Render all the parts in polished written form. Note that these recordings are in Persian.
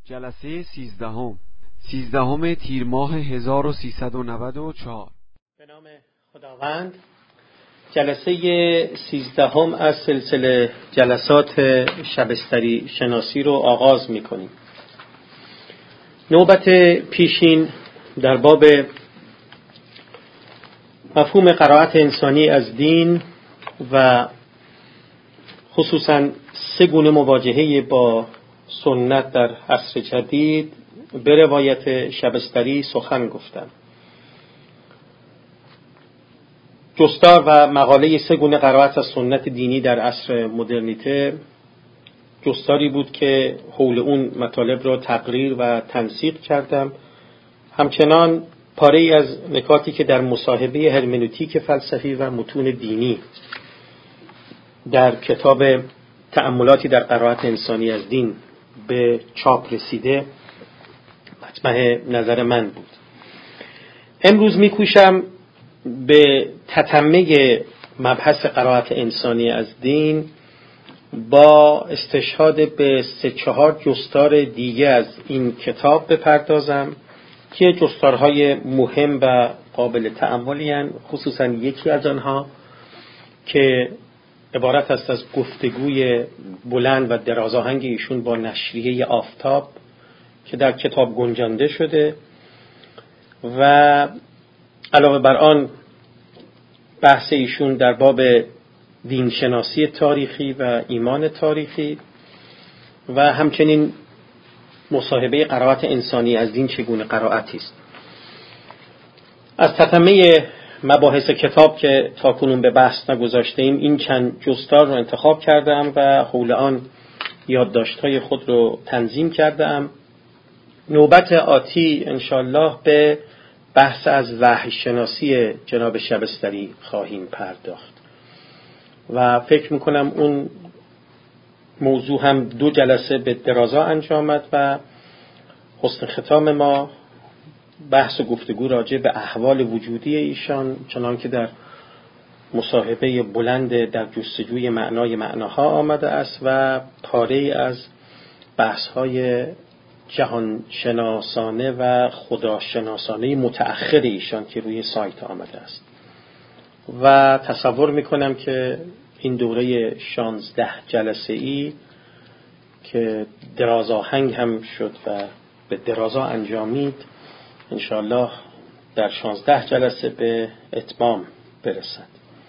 جلسه 13 تیر ماه 1394. به نام خداوند. جلسه 13 از سلسله جلسات شبستری شناسی رو آغاز می‌کنیم. نوبت پیشین در باب مفهوم قرائت انسانی از دین و خصوصاً سه گونه مواجهه با سنت در عصر جدید به روایت شبستری سخن گفتم. جستار و مقاله سه گونه قرائت از سنت دینی در عصر مدرنیته جستاری بود که حول اون مطالب را تقریر و تنسیق کردم. همچنان پاره ای از نکاتی که در مصاحبه هرمنوتیک فلسفی و متون دینی در کتاب تأملاتی در قرائت انسانی از دین به چاپ رسیده مطمع نظر من بود. امروز می‌کوشم به تتمه مبحث قرائت انسانی از دین با استشهاد به 3-4 جستار دیگه از این کتاب بپردازم که جستارهای مهم و قابل تأملی هستند. خصوصا یکی از آنها که عبارت است از گفتگوی بلند و درازاهنگ ایشون با نشریه آفتاب که در کتاب گنجانده شده و علاوه بر آن بحث ایشون در باب دینشناسی تاریخی و ایمان تاریخی و همچنین مصاحبه قرائت انسانی از دین چگونه قرائتی است. از تتمه مباحث کتاب که تاکنون به بحث نگذاشته ایم این چند جستار رو انتخاب کردم و حول آن یادداشت‌های خود رو تنظیم کردم. نوبت آتی انشالله به بحث از وحی شناسی جناب شبستری خواهیم پرداخت و فکر میکنم اون موضوع هم 2 جلسه به درازا انجام آمد و حسن ختام ما بحث و گفتگو راجع به احوال وجودی ایشان چنان که در مصاحبه بلند در جستجوی معناها آمده است و پاره از بحث‌های جهان شناسانه و خداشناسانه متأخر ایشان که روی سایت آمده است و تصور میکنم که این دوره 16 جلسه‌ای که درازاهنگ هم شد و به درازا انجامید انشاءالله در 16 جلسه به اتمام برسد.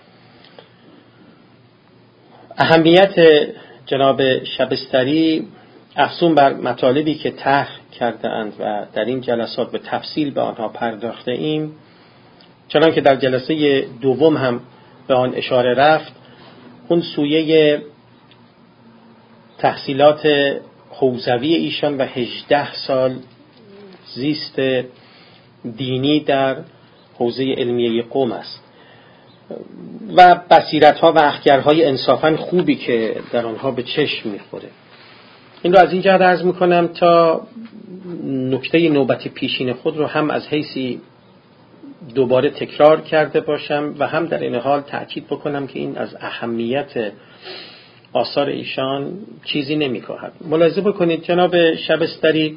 اهمیت جناب شبستری افزون بر مطالبی که طرح کرده اند و در این جلسات به تفصیل به آنها پرداخته ایم، چنان که در جلسه دوم هم به آن اشاره رفت، اون سویه تحصیلات حوزوی ایشان و 18 سال زیست دینی در حوزه علمیه قم است و بصیرت‌ها و اخگرهای انصافاً خوبی که در آنها به چشم می‌خوره. این رو از این جهت عرض میکنم تا نکته نوبت پیشین خود رو هم از حیثی دوباره تکرار کرده باشم و هم در این حال تأکید بکنم که این از اهمیت آثار ایشان چیزی نمی‌کاهد. ملاحظه بکنید جناب شبستری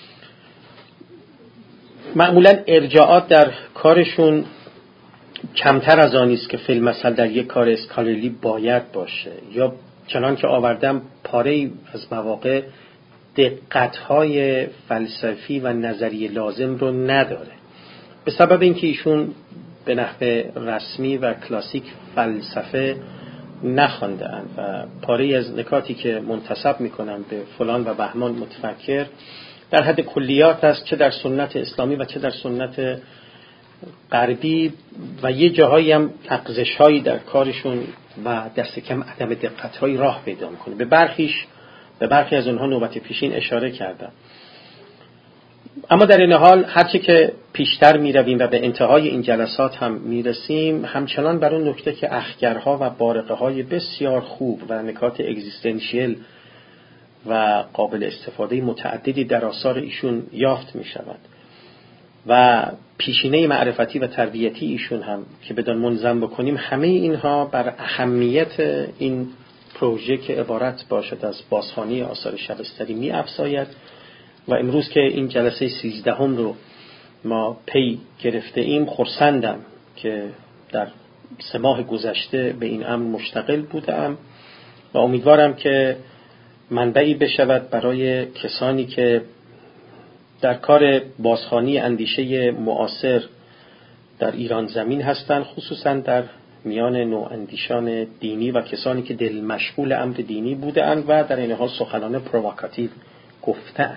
معمولاً ارجاعات در کارشون کمتر از آنی است که فی المثل در یک کار اسکالری باید باشه یا چنان که آوردم پاره از مواقع دقت‌های فلسفی و نظری لازم رو نداره به سبب اینکه ایشون به نحو رسمی و کلاسیک فلسفه نخوانده‌اند و پاره از نکاتی که منتسب می‌کنن به فلان و بهمان متفکر در حد کلیات است، چه در سنت اسلامی و چه در سنت غربی و یه جاهایی هم لغزش‌هایی در کارشون و دست کم عدم دقت‌هایی راه پیدا می‌کنه. به برخی از اونها نوبت پیشین اشاره کردم. اما در این حال هرچی که پیشتر می‌رویم و به انتهای این جلسات هم می‌رسیم همچنان بر اون نکته که اخگرها و بارقه‌های بسیار خوب و نکات اگزیستانسیل و قابل استفاده متعددی در آثار ایشون یافت می‌شود و پیشینه معرفتی و تربیتی ایشون هم که بدان منظم بکنیم همه اینها بر اهمیت این پروژه که عبارت باشد از بازخوانی آثار شبستری می افزاید و امروز که این جلسه 13 رو ما پی گرفته ایم، خرسندم که در 3 ماه گذشته به این امر مشتغل بودم و امیدوارم که منبعی بشود برای کسانی که در کار بازخوانی اندیشه معاصر در ایران زمین هستند، خصوصا در میان نواندیشان دینی و کسانی که دل مشغول امر دینی بودند و در این حال سخنان پرووکاتیو گفتند.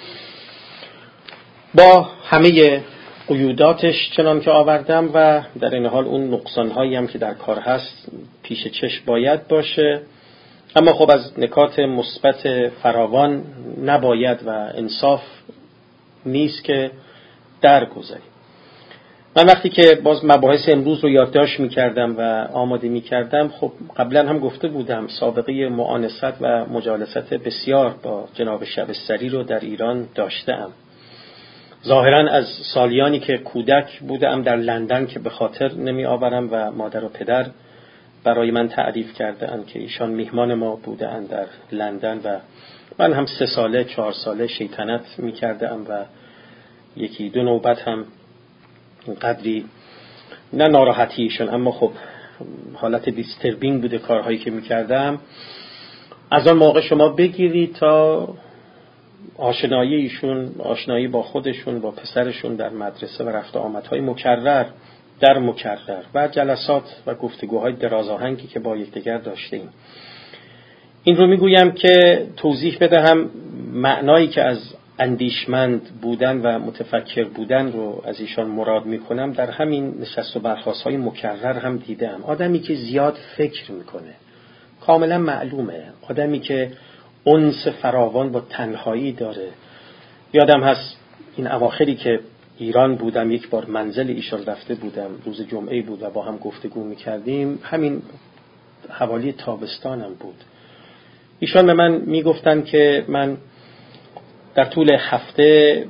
با همه قیوداتش چنان که آوردم و در این حال اون نقصانهایی هم که در کار هست پیش چشم باید باشه، اما خب از نکات مثبت فراوان نباید و انصاف نیست که درگذریم. من وقتی که باز مباحث امروز رو یادداشت می‌کردم و آماده می‌کردم، خب قبلا هم گفته بودم سابقه معانست و مجالست بسیار با جناب شبستری رو در ایران داشتم. ظاهراً از سالیانی که کودک بودم در لندن که به خاطر نمی آورم و مادر و پدر برای من تعریف کردند که ایشان میهمان ما بودند در لندن و من هم 3 ساله 4 ساله شیطنت می‌کردم و 1-2 نوبت هم قدری نه ناراحتیشون، اما خب حالت دیستربینگ بوده کارهایی که میکردم. از آن موقع شما بگیرید تا آشنایی ایشون، آشنایی با خودشون، با پسرشون در مدرسه و رفت آمدهای مکرر و جلسات و گفتگوهای درازآهنگی که با یکدیگر داشتیم. این رو میگویم که توضیح بدهم معنایی که از اندیشمند بودن و متفکر بودن رو از ایشان مراد میکنم در همین نشست و برخاست‌های مکرر هم دیدم. آدمی که زیاد فکر میکنه، کاملا معلومه، آدمی که انس فراوان با تنهایی داره. یادم هست این اواخری که ایران بودم یک بار منزل ایشان رفته بودم، روز جمعه بود و با هم گفتگو میکردیم، همین حوالی تابستانم بود. ایشان به من میگفتن که من در طول هفته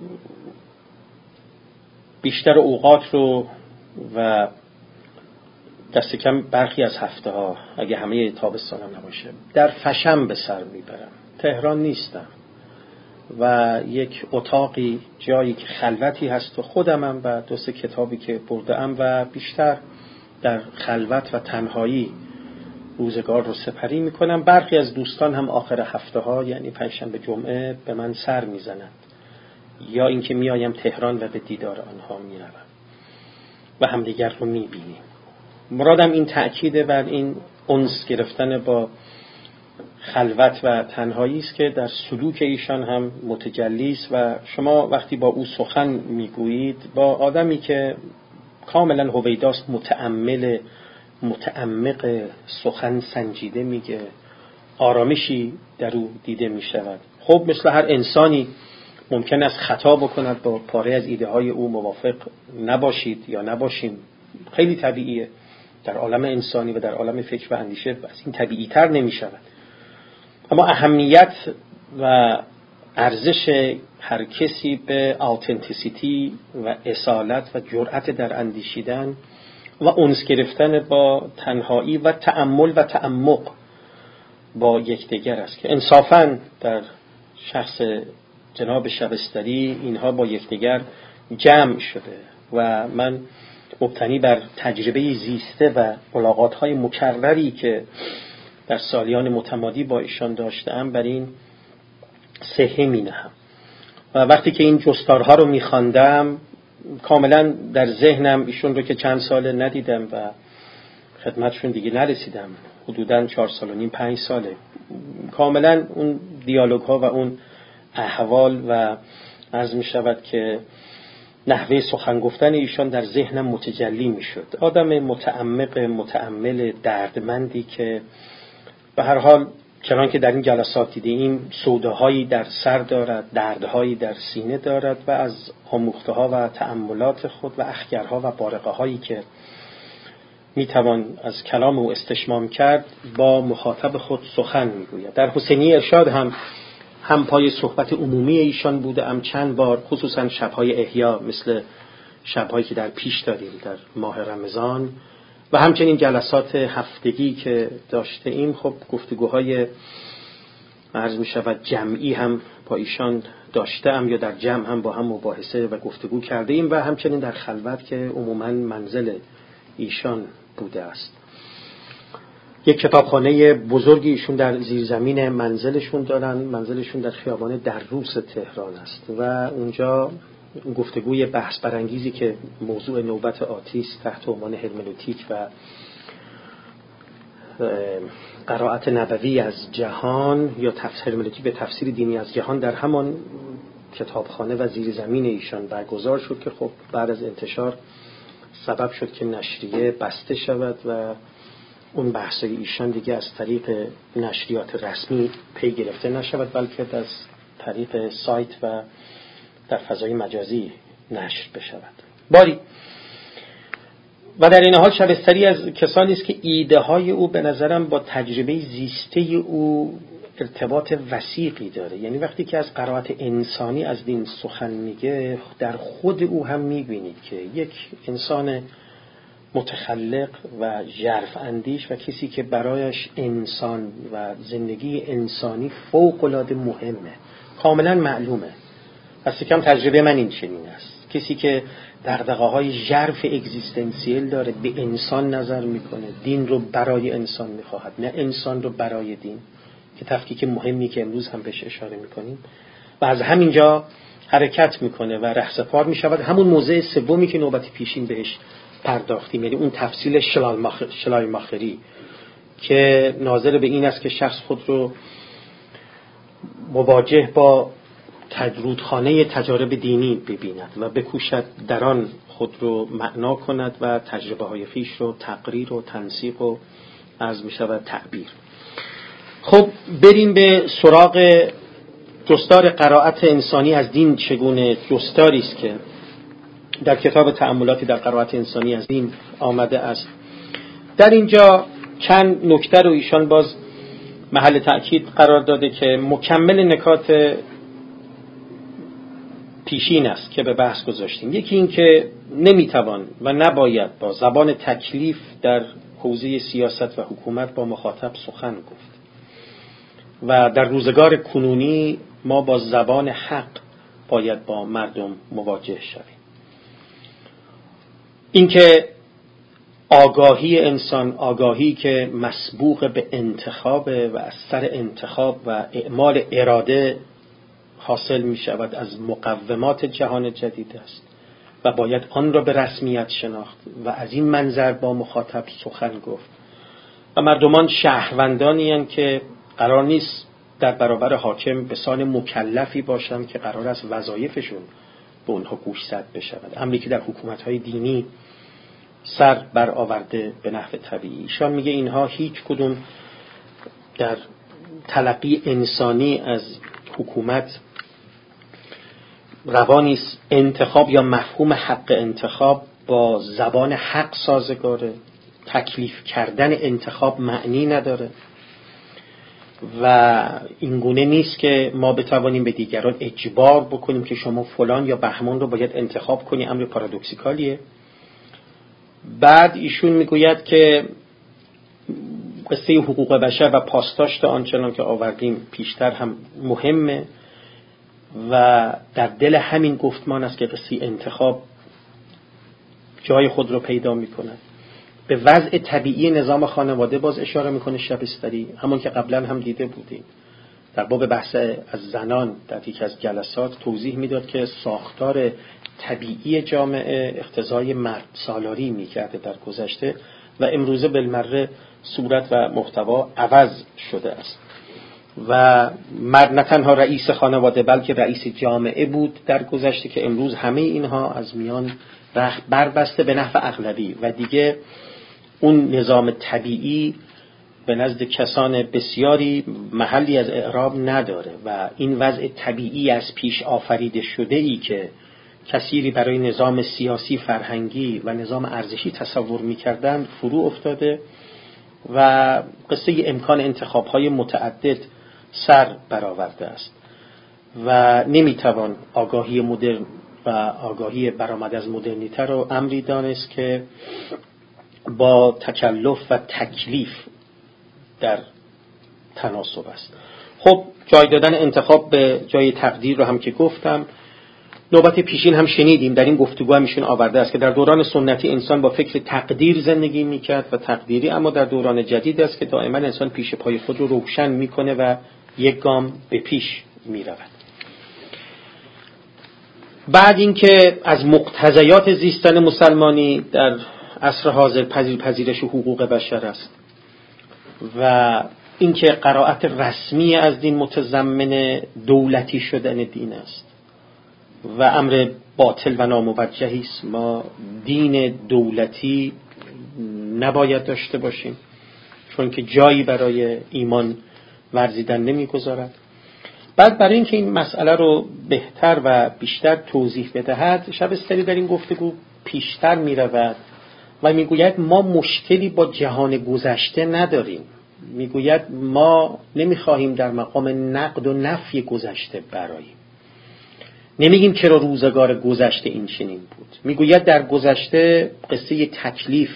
بیشتر اوقات رو و دست کم برخی از هفته ها، اگه همه تابستانم نباشه، در فشم به سر میبرم. تهران نیستم و یک اتاقی، جایی که خلوتی هست و خودمم و 2-3 کتابی که برده‌ام و بیشتر در خلوت و تنهایی روزگار رو سپری میکنم. برخی از دوستان هم آخر هفته ها، یعنی پنجشنبه جمعه، به من سر میزنند یا اینکه میایم تهران و به دیدار آنها میروم و همدیگر رو میبینیم. مرادم این تأکید بر این انس گرفتن با خلوت و تنهایی است که در سلوک ایشان هم متجلی است و شما وقتی با او سخن میگویید، با آدمی که کاملا هویداست، متعمق سخن سنجیده میگه، آرامشی در او دیده میشود. خب مثل هر انسانی ممکن است خطا بکند، با پاره از ایده های او موافق نباشید یا نباشیم، خیلی طبیعیه. در عالم انسانی و در عالم فکر و اندیشه از این طبیعی تر نمی شود. اما اهمیت و ارزش هر کسی به آتنتیسیتی و اصالت و جرأت در اندیشیدن و انس گرفتن با تنهایی و تأمل و تعمق با یکدیگر است که انصافاً در شخص جناب شبستری اینها با یکدیگر جمع شده و من مبتنی بر تجربه زیسته و ملاقات‌های مکرری که در سالیان متمادی با ایشان داشتم بر این صحه می‌نهم. و وقتی که این جستارها رو می‌خواندم، کاملا در ذهنم ایشون رو که چند ساله ندیدم و خدمتشون دیگه نرسیدم، حدوداً 4.5 ساله، کاملا اون دیالوگ ها و اون احوال و عرض می شود که نحوه سخن گفتن ایشان در ذهنم متجلی می شد. آدم متعمق، متأمل، دردمندی که به هر حال چنان که در این جلسات دیدیم سوداهایی در سر دارد، دردهایی در سینه دارد و از آموخته‌ها و تأملات خود و اخگرها و بارقه‌هایی که میتوان از کلام او استشمام کرد با مخاطب خود سخن میگوید. در حسینی ارشاد هم پای صحبت عمومی ایشان بودم چند بار، خصوصا شب‌های احیا مثل شب‌هایی که در پیش داریم در ماه رمضان و همچنین جلسات هفتگی که داشته ایم. خب گفتگوهای عرض می شود جمعی هم با ایشان داشتم یا در جمع هم با هم مباحثه و گفتگو کرده ایم و همچنین در خلوت که عموماً منزل ایشان بوده است. یک کتابخانه بزرگی ایشون در زیرزمین منزلشون دارن. منزلشون در خیابان دروس تهران است و اونجا گفتگوی بحث برانگیزی که موضوع نوبت آتی است تحت عنوان هرمنوتیک و قرائت نبوی از جهان یا هرمنوتیک به تفسیر دینی از جهان در همان کتابخانه و زیرزمین ایشان برگزار شد که خب بعد از انتشار سبب شد که نشریه بسته شود و اون بحثای ایشان دیگه از طریق نشریات رسمی پی گرفته نشود بلکه از طریق سایت و در فضای مجازی نشر بشود. باری و در این حال شبستری از کسانی است که ایده های او به نظرم با تجربه زیسته او ارتباط وثیقی داره. یعنی وقتی که از قرائت انسانی از دین سخن میگه در خود او هم میبینید که یک انسان متخلق و ژرف اندیش و کسی که برایش انسان و زندگی انسانی فوق‌العاده مهمه، کاملا معلومه. پس کم تجربه من این چنین است. کسی که دغدغه‌های ژرف اگزیستانسیل داره، به انسان نظر میکنه، دین رو برای انسان میخواهد نه انسان رو برای دین، که تفکیک مهمی که امروز هم بهش اشاره میکنیم، و از همینجا حرکت میکنه و رهسپار میشود. همون موضع سومی که نوبت پیشین بهش پرداختیم، یعنی اون تفصیل شلایماخری که ناظر به این است که شخص خود رو مواجه با رودخانه تجارب دینی ببیند و بکوشد در آن خود رو معنا کند و تجربه های خویش رو تقریر و تنسیق و عرض می شود تعبیر. خب بریم به سراغ جستار قرائت انسانی از دین. چگونه جستاری است که در کتاب تأملاتی در قرائت انسانی از دین آمده است. در اینجا چند نکته رو ایشان باز محل تأکید قرار داده که مکمل نکات پیشین است که به بحث گذاشتیم. یکی این که نمیتوان و نباید با زبان تکلیف در حوزه سیاست و حکومت با مخاطب سخن گفت و در روزگار کنونی ما با زبان حق باید با مردم مواجه شویم. اینکه آگاهی انسان، آگاهی که مسبوق به انتخاب و از سر انتخاب و اعمال اراده حاصل می شود، از مقومات جهان جدید است و باید آن را به رسمیت شناخت و از این منظر با مخاطب سخن گفت. و مردمان شهروندانی هستند که قرار نیست در برابر حاکم به سان مکلفی باشند که قرار است وظایفشون به اونها گوشزد بشود. امری که در حکومت‌های دینی سر بر آورده به نحو طبیعی. ایشان میگه اینها هیچ کدوم در تلقی انسانی از حکومت روانیست. انتخاب یا مفهوم حق انتخاب با زبان حق سازگاره. تکلیف کردن انتخاب معنی نداره و اینگونه نیست که ما بتوانیم به دیگران اجبار بکنیم که شما فلان یا بهمان رو باید انتخاب کنی. امر پارادوکسیکالیه. بعد ایشون میگوید که قصه حقوق بشر و پاسداشت آنچنان که آوردیم پیشتر هم مهمه و در دل همین گفتمان است که قصه انتخاب جای خود رو پیدا میکنه. به وضع طبیعی نظام خانواده باز اشاره میکنه شبستری، همون که قبلا هم دیده بودیم در باب بحث از زنان در یک از جلسات توضیح میداد که ساختار طبیعی جامعه اقتضای مرد سالاری میکرده در گذشته و امروزه بالمره صورت و محتوا عوض شده است و مرد نه تنها رئیس خانواده بلکه رئیس جامعه بود در گذشته که امروز همه اینها از میان رخت بربسته به نحو اغلبی و دیگه اون نظام طبیعی به نزد کسان بسیاری محلی از اعراب نداره و این وضع طبیعی از پیش آفریده شده ای که کثیری برای نظام سیاسی، فرهنگی و نظام ارزشی تصور می‌کردند فرو افتاده و قصه امکان انتخاب‌های متعدد سر برآورده است و نمی‌توان آگاهی مدرن و آگاهی برآمده از مدرنیته رو امری دانست که با تکلف و تکلیف در تناسب است. خب جای دادن انتخاب به جای تقدیر رو هم که گفتم. نوبت پیشین هم شنیدیم، در این گفتگو هم ایشون آورده است که در دوران سنتی انسان با فکر تقدیر زندگی میکرد و تقدیری، اما در دوران جدید است که دائما انسان پیش پای خود رو روشن میکنه و یک گام به پیش میرود. بعد اینکه از مقتضیات زیستن مسلمانی در عصر حاضر پذیرش حقوق بشر است و اینکه قرائت رسمی از دین متضمن دولتی شدن دین است و امر باطل و ناموجهی است. ما دین دولتی نباید داشته باشیم چون که جایی برای ایمان ورزیدن نمیگذارد. بعد برای اینکه این مسئله رو بهتر و بیشتر توضیح بدهد، شبستری در این گفتگو پیشتر می رود و می گوید ما مشکلی با جهان گذشته نداریم. می گوید ما نمی خواهیم در مقام نقد و نفی گذشته براییم. نمیگیم چرا روزگار گذشته این چنین بود. می گوید در گذشته قصه تکلیف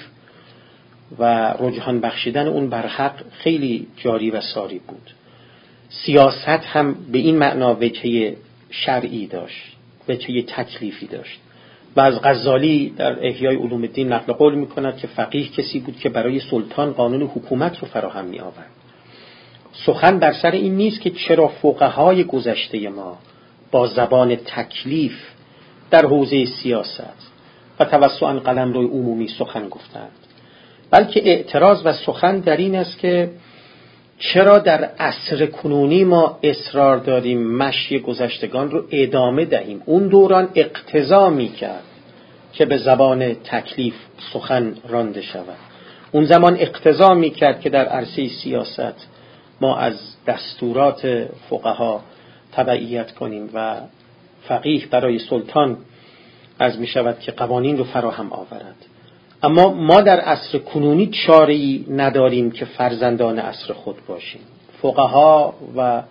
و رجحان بخشیدن اون بر حق خیلی جاری و ساری بود. سیاست هم به این معنا وجهه شرعی داشت، وجهه تکلیفی داشت. و از غزالی در احیای علوم الدین نقل قول می‌کند که فقیه کسی بود که برای سلطان قانون حکومت رو فراهم می‌آورد. سخن بر سر این نیست که چرا فقهای گذشته ما با زبان تکلیف در حوزه سیاست و توسعاً قلمرو عمومی سخن گفتند، بلکه اعتراض و سخن در این است که چرا در عصر کنونی ما اصرار داریم مشی گذشتگان رو ادامه دهیم. اون دوران اقتضا می‌کرد که به زبان تکلیف سخن رانده شود. اون زمان اقتضا می‌کرد که در عرصه سیاست ما از دستورات فقها تبعیت کنیم و فقیه برای سلطان عرض می‌شود که قوانین رو فراهم آورد. اما ما در عصر کنونی چاره‌ای نداریم که فرزندان عصر خود باشیم. فقها و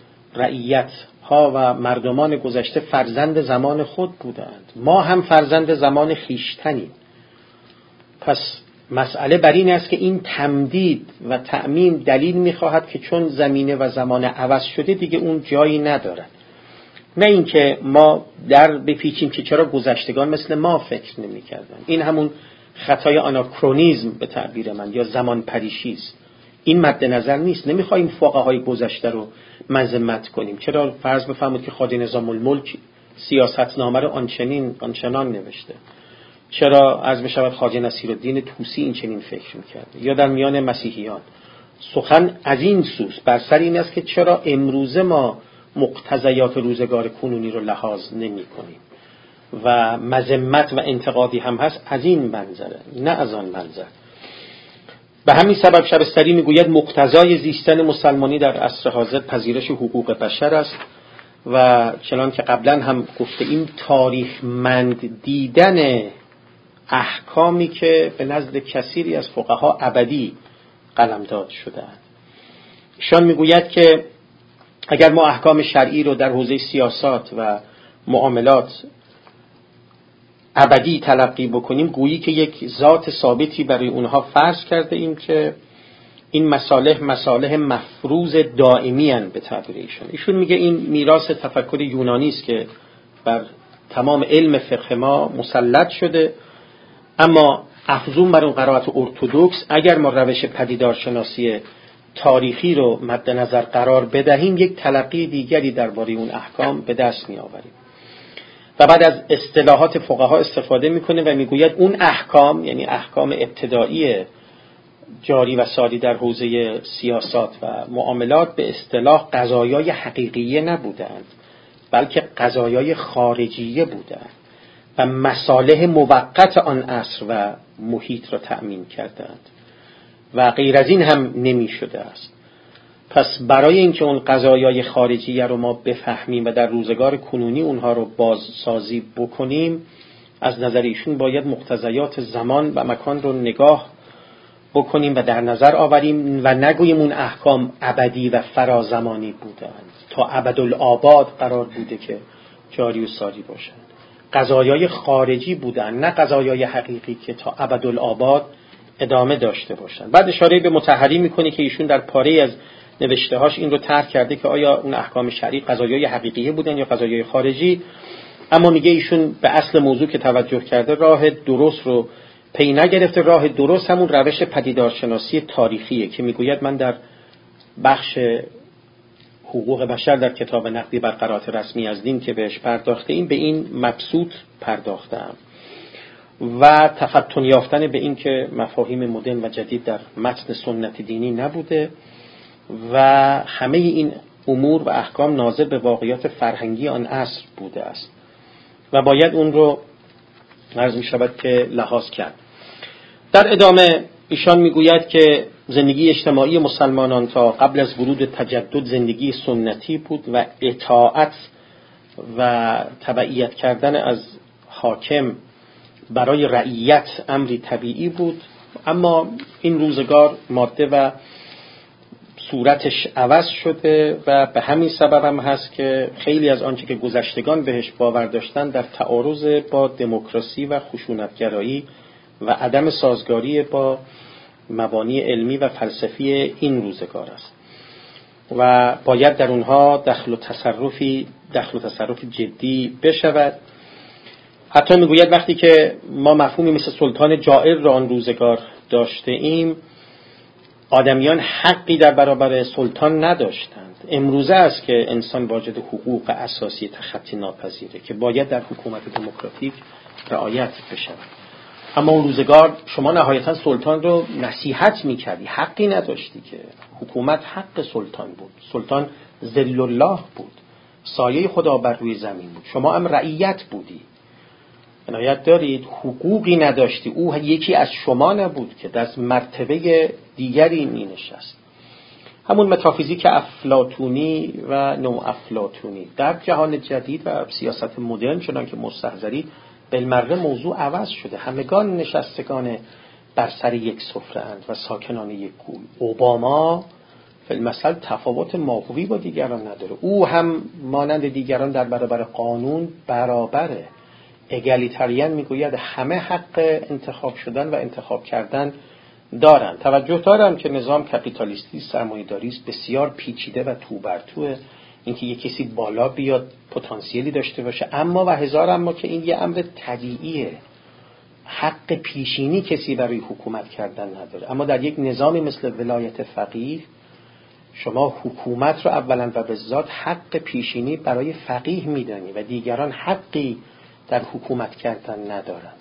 رعیت‌ها و مردمان گذشته فرزند زمان خود بودند، ما هم فرزند زمان خویشتنیم. پس مسئله بر این است که این تمدید و تعمیم دلیل می‌خواهد که چون زمینه و زمان عوض شده دیگه اون جایی ندارد. نه اینکه ما در بپیچیم که چرا گذشتگان مثل ما فکر نمی‌کردن. این همون خطای آناکرونیزم به تعبیر من یا زمان پریشی است. این مد نظر نیست. نمیخوایم فقهای گذشته رو مذمت کنیم. چرا فرض بفرمایید که خواجه نظام الملک سیاستنامه رو آنچنان نوشته؟ چرا عرض بشود خواجه نصیرالدین طوسی این چنین فکر میکرده؟ یا در میان مسیحیان سخن از این سوست بر سر این است که چرا امروزه ما مقتضیات روزگار کنونی رو لحاظ نمی کنیم و مذمت و انتقادی هم هست از این منظره نه از آن منظر. به همین سبب شبستری میگوید مقتضای زیستن مسلمانی در عصر حاضر پذیرش حقوق بشر است و چنان که قبلا هم گفته این تاریخمند دیدن احکامی که به نزد کثیری از فقها ابدی قلمداد شده‌اند. ایشان میگوید که اگر ما احکام شرعی رو در حوزه سیاست و معاملات ابدی تلقی بکنیم، گویی که یک ذات ثابتی برای اونها فرض کرده ایم که این مصالح مفروض دائمی ان به تعبیر ایشون. ایشون میگه این میراث تفکر یونانی است که بر تمام علم فقه ما مسلط شده، اما افزون بر اون قرائت ارتدوکس اگر ما روش پدیدارشناسی تاریخی رو مد نظر قرار بدهیم یک تلقی دیگری درباره اون احکام به دست می آوریم. و بعد از اصطلاحات فقها استفاده میکنه و میگوید اون احکام یعنی احکام ابتدایی جاری و ساری در حوزه سیاست و معاملات به اصطلاح قضایای حقیقیه نبودند بلکه قضایای خارجیه بودند و مصالح موقت آن عصر و محیط را تأمین کردند و غیر از این هم نمی شده است. پس برای اینکه اون قضایای خارجیه رو ما بفهمیم و در روزگار کنونی اونها رو بازسازی بکنیم، از نظر ایشون باید مقتضیات زمان و مکان رو نگاه بکنیم و در نظر آوریم و نگوییم اون احکام ابدی و فرازمانی بودند، تا ابدالآباد قرار بوده که جاری و ساری باشند. قضایای خارجی بودند نه قضایای حقیقی که تا ابدالآباد ادامه داشته باشند. بعد اشاره به مطهری میکنه که ایشون در پاره از نوشته‌هاش این رو طرح کرده که آیا اون احکام شرعی قضایای حقیقیه بودن یا قضایای خارجی، اما میگه ایشون به اصل موضوع که توجه کرده راه درست رو پی نگرفته. راه درست همون روش پدیدارشناسی تاریخیه که میگوید من در بخش حقوق بشر در کتاب نقدی بر قرائت رسمی از دین که بهش پرداخته این به این مبسوط پرداختم و تفتن یافتن به این که مفاهیم مدرن و جدید در متن سنت دینی نبوده و همه این امور و احکام ناظر به واقعیات فرهنگی آن عصر بوده است و باید اون رو عرض می شود که لحاظ کرد. در ادامه ایشان میگوید که زندگی اجتماعی مسلمانان تا قبل از ورود تجدد زندگی سنتی بود و اطاعت و تبعیت کردن از حاکم برای رعیت امری طبیعی بود، اما این روزگار ماده و صورتش عوض شده و به همین سبب هم هست که خیلی از آنچه که گذشتگان بهش باور داشتن در تعارض با دموکراسی و خشونتگرایی و عدم سازگاری با مبانی علمی و فلسفی این روزگار است و باید در اونها دخل و تصرف جدی بشود. حتی میگوید وقتی که ما مفهومی مثل سلطان جائر را آن روزگار داشته ایم، آدمیان حقی در برابر سلطان نداشتند. امروزه است که انسان واجد حقوق اساسی تخطی ناپذیره که باید در حکومت دموکراتیک رعایت بشود. اما اون روزگار شما نهایتا سلطان رو نصیحت میکردی، حقی نداشتی که. حکومت حق سلطان بود، سلطان ذل الله بود، سایه خدا بر روی زمین بود، شما هم رعیت بودی، عنایت دارید، حقوقی نداشتی، او یکی از شما نبود که در مرتبه دیگری می نشست. همون متافیزیک افلاطونی و نو افلاطونی در جهان جدید و سیاست مدرن چنان که مستحضری بالمره موضوع عوض شده. همگان نشستگان بر سر یک سفره اند و ساکنان یک کوی. اوباما فی المثل تفاوت ماهوی با دیگران نداره، او هم مانند دیگران در برابر قانون برابره. اگالیتاریان میگوید همه حق انتخاب شدن و انتخاب کردن دارن. توجه دارم که نظام کپیتالیستی سرمایه‌داری است، بسیار پیچیده و تو بر توه. اینکه یک کسی بالا بیاد پتانسیلی داشته باشه، اما و هزار اما که این یه امر طبیعیه. حق پیشینی کسی برای حکومت کردن نداره. اما در یک نظامی مثل ولایت فقیه شما حکومت رو اولا و به ذات حق پیشینی برای فقیه میدانی و دیگران حقی در حکومت کردن ندارند.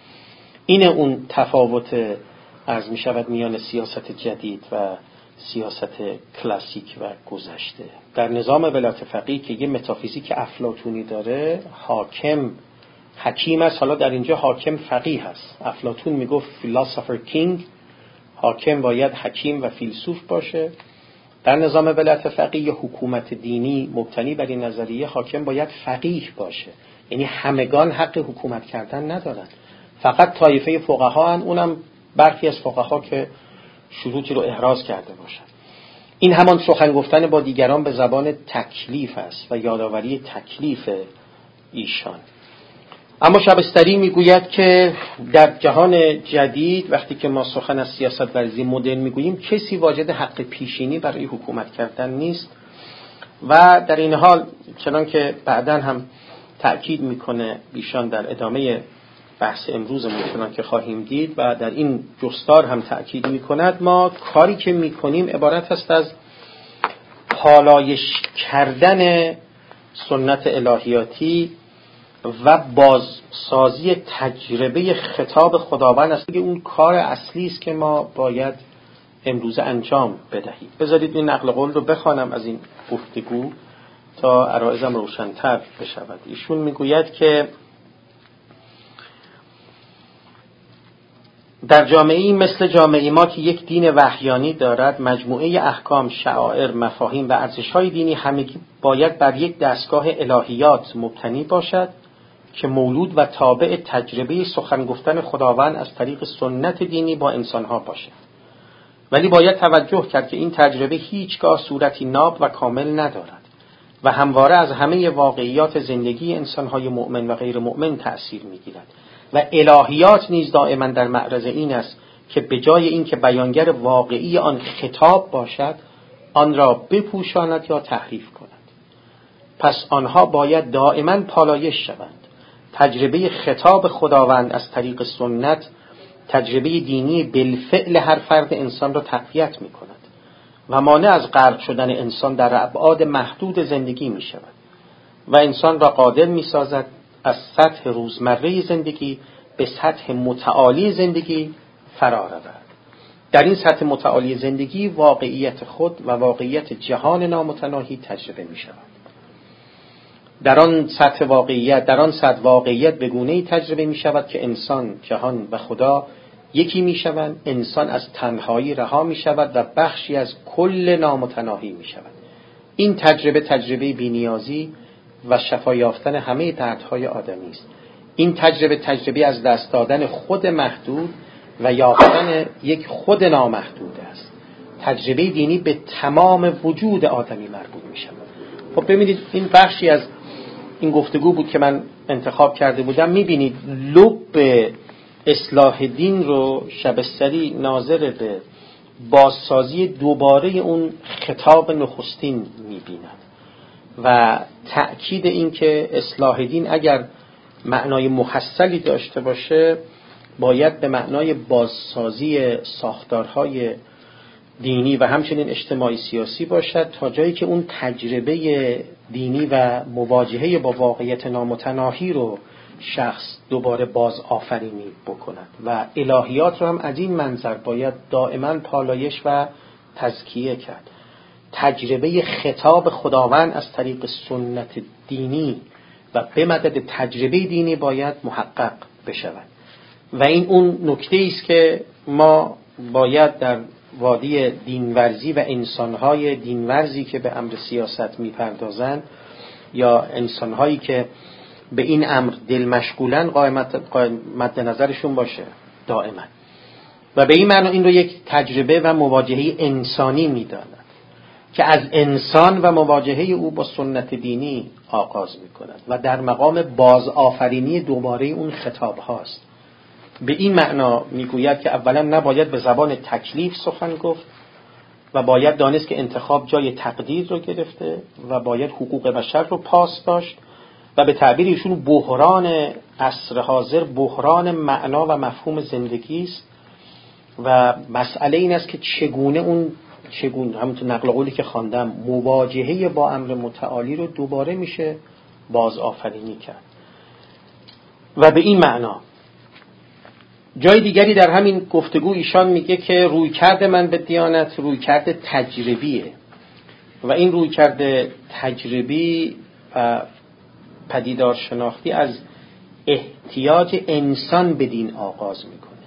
این اون تفاوت عرض می شود میان سیاست جدید و سیاست کلاسیک و گذشته. در نظام ولایت فقیه که یه متافیزیک افلاطونی داره، حاکم حکیم است. حالا در اینجا حاکم فقیه هست. افلاطون میگفت philosopher king، حاکم باید حکیم و فیلسوف باشه. در نظام ولایت فقیه حکومت دینی مبتنی بر این نظریه حاکم باید فقیه باشه، یعنی همگان حق حکومت کردن ندارن، فقط طایفه فقها هن، اونم برخی از فقها که شروطی رو احراز کرده باشن. این همان سخن گفتن با دیگران به زبان تکلیف است و یادآوری تکلیف ایشان. اما شبستری میگوید که در جهان جدید وقتی که ما سخن از سیاست ورزی مدرن میگوییم، کسی واجد حق پیشینی برای حکومت کردن نیست و در این حال چنان که بعداً هم تأکید میکنه ایشان در ادامه بحث امروزمون چنان که خواهیم دید و در این جستار هم تأکید میکند، ما کاری که میکنیم عبارت است از پالایش کردن سنت الهیاتی و بازسازی تجربه خطاب خداوند است که اون کار اصلی است که ما باید امروز انجام بدهیم. بذارید این نقل قول رو بخوانم از این گفتگو تا عرایضم روشن‌تر بشود. ایشون میگوید که در جامعه‌ای مثل جامعه ما که یک دین وحیانی دارد، مجموعه احکام، شعائر، مفاهیم و ارزش‌های دینی همگی باید بر یک دستگاه الهیات مبتنی باشد که مولود و تابع تجربه سخن گفتن خداوند از طریق سنت دینی با انسان‌ها باشد. ولی باید توجه کرد که این تجربه هیچگاه صورتی ناب و کامل ندارد و همواره از همه واقعیات زندگی انسان‌های مؤمن و غیر مؤمن تأثیر می‌گیرد و الهیات نیز دائما در معرض این است که به جای اینکه بیانگر واقعی آن خطاب باشد، آن را بپوشاند یا تحریف کند. پس آنها باید دائما پالایش شوند. تجربه خطاب خداوند از طریق سنت تجربه دینی بالفعل هر فرد انسان را تقویت می کند و مانع از غرق شدن انسان در ابعاد محدود زندگی می شود و انسان را قادر می سازد از سطح روزمره زندگی به سطح متعالی زندگی فرا رود. در این سطح متعالی زندگی واقعیت خود و واقعیت جهان نامتناهی تجربه می شود. در آن سطح واقعیت به گونه‌ای تجربه می شود که انسان، جهان و خدا یکی می شوند. انسان از تنهایی رها می شود و بخشی از کل نامتناهی می شود. این تجربه بی‌نیازی و شفا یافتن همه دردهای آدمی است. این تجربه از دست دادن خود محدود و یافتن یک خود نامحدود است. تجربه دینی به تمام وجود آدمی مربوط می شود. خب ببینید این بخشی از این گفتگو بود که من انتخاب کرده بودم. میبینید لب اصلاح دین رو شبستری ناظر به بازسازی دوباره اون خطاب نخستین میبیند و تأکید این که اصلاح دین اگر معنای محصلی داشته باشه باید به معنای بازسازی ساختارهای دینی و همچنین اجتماعی سیاسی باشد تا جایی که اون تجربه دینی و مواجهه با واقعیت نامتناهی رو شخص دوباره باز آفرینی بکند و الهیات رو هم از این منظر باید دائما پالایش و تزکیه کرد. تجربه خطاب خداوند از طریق سنت دینی و به مدد تجربه دینی باید محقق بشود و این اون نکته است که ما باید در وادی دینورزی و انسانهای دینورزی که به امر سیاست میپردازند یا انسانهایی که به این امر دل مشغولن مد نظرشون باشه دائما و به این معنی این رو یک تجربه و مواجهه انسانی میدانند که از انسان و مواجهه او با سنت دینی آغاز میکند و در مقام بازآفرینی دوباره اون خطاب هاست. به این معنا میگوید که اولا نباید به زبان تکلیف سخن گفت و باید دانست که انتخاب جای تقدیر رو گرفته و باید حقوق بشر رو پاس داشت و به تعبیر ایشون بحران عصر حاضر بحران معنا و مفهوم زندگی است و مسئله این است که چگونه همونطور نقل قولی که خواندم مواجهه با امر متعالی رو دوباره میشه باز آفرینی کرد. و به این معنا جای دیگری در همین گفتگو ایشان میگه که رویکرد من به دیانت رویکرد تجربیه و این رویکرد تجربی و پدیدار شناختی از احتیاج انسان به دین آغاز میکنه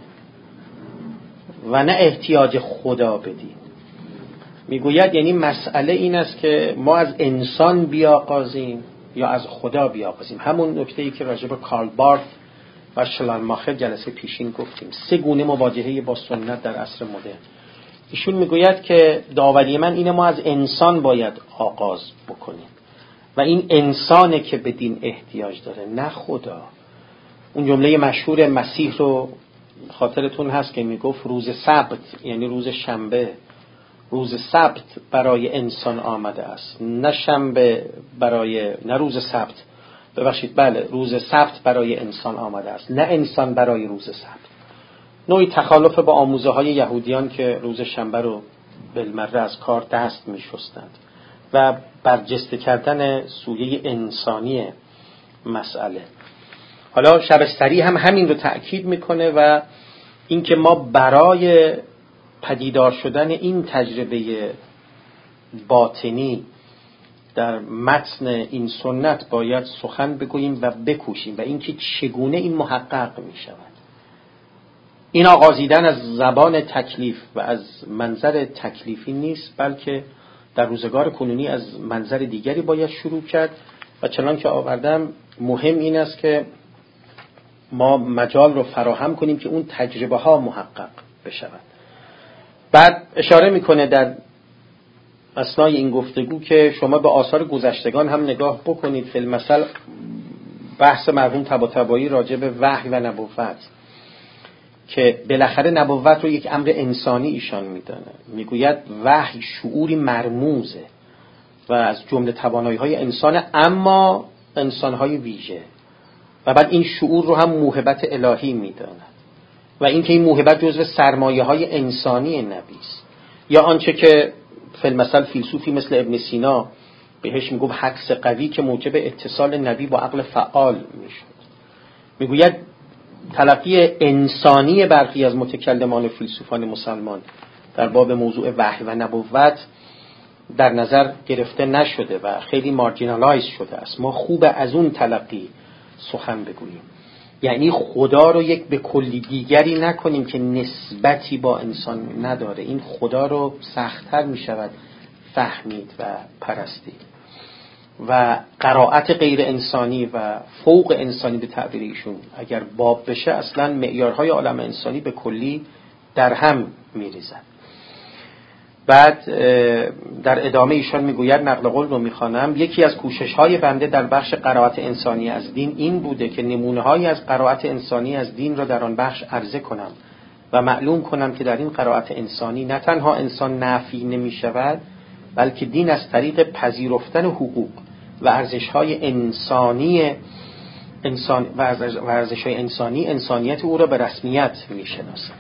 و نه احتیاج خدا به دین. میگوید یعنی مسئله این است که ما از انسان بیاغازیم یا از خدا بیاغازیم. همون نکته‌ای که راجع به کارل بارت و شلانماخر جلسه پیشین گفتیم، سه گونه مواجهه با سنت در عصر مدرن. ایشون میگوید که داوری من اینه ما از انسان باید آغاز بکنیم و این انسانه که به دین احتیاج داره نه خدا. اون جمله مشهور مسیح رو خاطرتون هست که میگفت روز سبت یعنی روز شنبه، روز سبت برای انسان آمده است نه شنبه نه روز سبت روز سبت برای انسان آمده است نه انسان برای روز سبت. نوعی تخالف با آموزه های یهودیان که روز شنبه رو بالمره از کار دست می شستند و برجسته کردن سویه انسانی مسئله. حالا شبستری هم همین رو تأکید میکنه و اینکه ما برای پدیدار شدن این تجربه باطنی در متن این سنت باید سخن بگوییم و بکوشیم و اینکه چگونه این محقق می شود. این آغازیدن از زبان تکلیف و از منظر تکلیفی نیست، بلکه در روزگار کنونی از منظر دیگری باید شروع کرد و چنان که آوردم مهم این است که ما مجال رو فراهم کنیم که اون تجربه ها محقق بشود. بعد اشاره میکنه در اثنای این گفتگو که شما به آثار گذشتگان هم نگاه بکنید. فی المثل بحث مرحوم طباطبایی راجع به وحی و نبوت که بالاخره نبوت رو یک امر انسانی ایشان میدانه. میگوید وحی شعوری مرموزه و از جمله توانایی‌های انسان، اما انسان‌های ویژه، و بعد این شعور رو هم موهبت الهی میداند و اینکه این موهبت جزو سرمایه‌های انسانی نبی است، یا آنچه که فی المثل فیلسوفی مثل ابن سینا بهش میگفت حدس قوی که موجب اتصال نبی با عقل فعال میشد. میگوید تلقی انسانی برخی از متکلمان و فیلسوفان مسلمان در باب موضوع وحی و نبوت در نظر گرفته نشده و خیلی مارجینالایز شده است. ما خوبه از اون تلقی سخن بگوییم، یعنی خدا رو یک به کلی دیگری نکنیم که نسبتی با انسان نداره. این خدا رو سخت‌تر می شود فهمید و پرستید و قرائت غیر انسانی و فوق انسانی به تعبیر ایشون اگر باب بشه، اصلا معیارهای عالم انسانی به کلی در هم می ریزن. بعد در ادامه ایشان میگوید، نقل قول رو میخوانم، یکی از کوشش‌های بنده در بخش قرائت انسانی از دین این بوده که نمونه‌هایی از قرائت انسانی از دین را در آن بخش عرضه کنم و معلوم کنم که در این قرائت انسانی نه تنها انسان نفی نمی‌شود، بلکه دین از طریق پذیرفتن حقوق و ارزش‌های انسانی انسانیت او را به رسمیت می‌شناسد.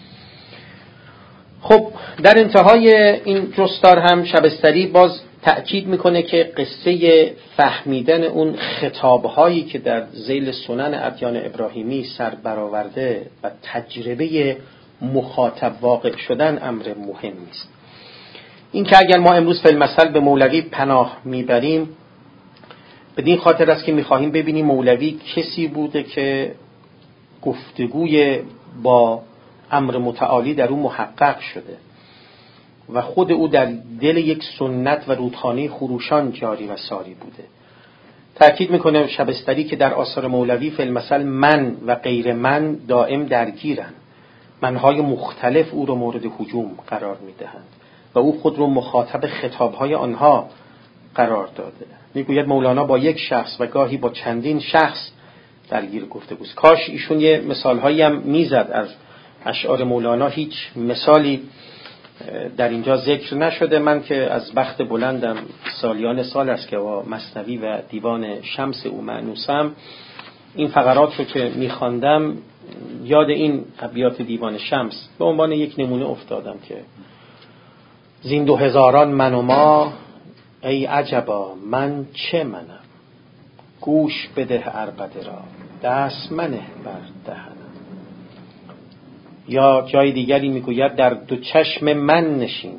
خب در انتهای این جستار هم شبستری باز تأکید میکنه که قصه فهمیدن اون خطابهایی که در ذیل سنن ادیان ابراهیمی سر برآورده و تجربه مخاطب واقع شدن امر مهمی است. این که اگر ما امروز فی المثل به مولوی پناه میبریم، بدین خاطر است که میخواهیم ببینیم مولوی کسی بوده که گفتگوی با امر متعالی در او محقق شده و خود او در دل یک سنت و رودخانه خروشان جاری و ساری بوده. تأکید میکنه شبستری که در آثار مولوی فی المثل من و غیر من دائم درگیرن، منهای مختلف او را مورد هجوم قرار میدهند و او خود رو مخاطب خطابهای آنها قرار داده. میگوید مولانا با یک شخص و گاهی با چندین شخص درگیر گفتگوست. کاش ایشون یه مثالهایی هم میزد از اشعار مولانا. هیچ مثالی در اینجا ذکر نشده. من که از بخت بلندم سالیان سال است که با مثنوی و دیوان شمس او مأنوسم، این فقرات رو که میخواندم یاد این ابیات دیوان شمس به عنوان یک نمونه افتادم که زین 2000 من و ما، ای عجبا من چه منم، گوش بده عربده را دست منه بر دهنم. یا جای دیگری میگوید در دو چشم من نشین،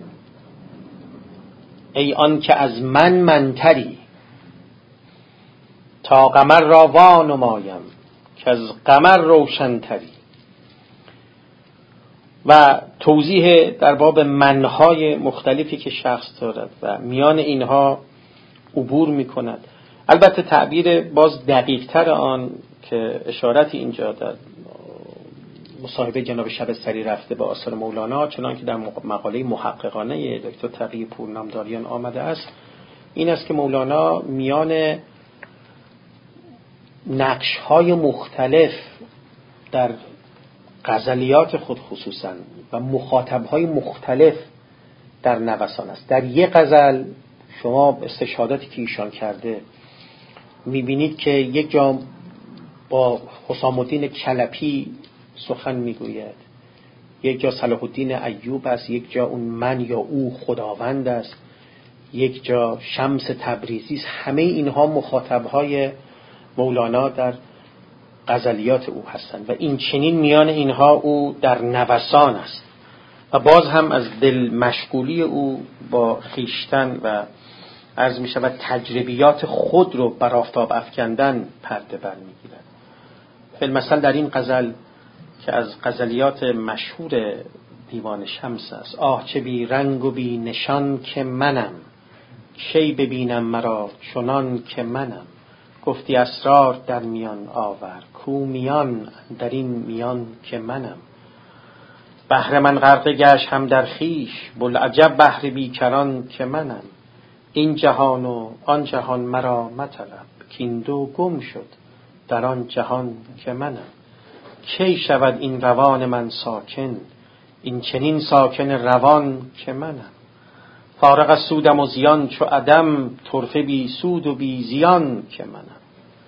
ای آن که از من منتری، تا قمر را وانمایم که از قمر روشنتری. و توضیح در باب منهای مختلفی که شخص دارد و میان اینها عبور میکند. البته تعبیر باز دقیق تر آن که اشارتی اینجا در مصاحبه جناب شبستری رفته با آثار مولانا، چنان که در مقاله محققانه دکتر تقی پورنامداریان آمده است، این است که مولانا میان نقش‌های مختلف در غزلیات خود خصوصا و مخاطب‌های مختلف در نوسان است. در یک غزل شما استشهاداتی که ایشان کرده می‌بینید که یک جا با حسام الدین کلپی سخن میگوید، یک جا صلاح الدین ایوب است، یک جا اون من یا او خداوند است، یک جا شمس تبریزی است. همه اینها مخاطبهای مولانا در غزلیات او هستند و این چنین میان اینها او در نوسان است و باز هم از دل مشغولی او با خیشتن و عرض می شود تجربیات خود رو بر آفتاب افکندن پرده بر می گیرد. فی المثل در این غزل که از غزلیات مشهور دیوان شمس است، آه چه بی رنگ و بی نشان که منم، کی ببینم مرا چنان که منم، گفتی اسرار در میان آور، کو میان در این میان که منم، بحر من غرقه گشت هم در خیش، بوالعجب بحر بیکران که منم، این جهان و آن جهان مرا مطلب، کین دو گم شد در آن جهان که منم. کی شود این روان من ساکن، این چنین ساکن روان که منم. فارغ از سودم و زیان چو عدم، طرفه بی سود و بی زیان که منم.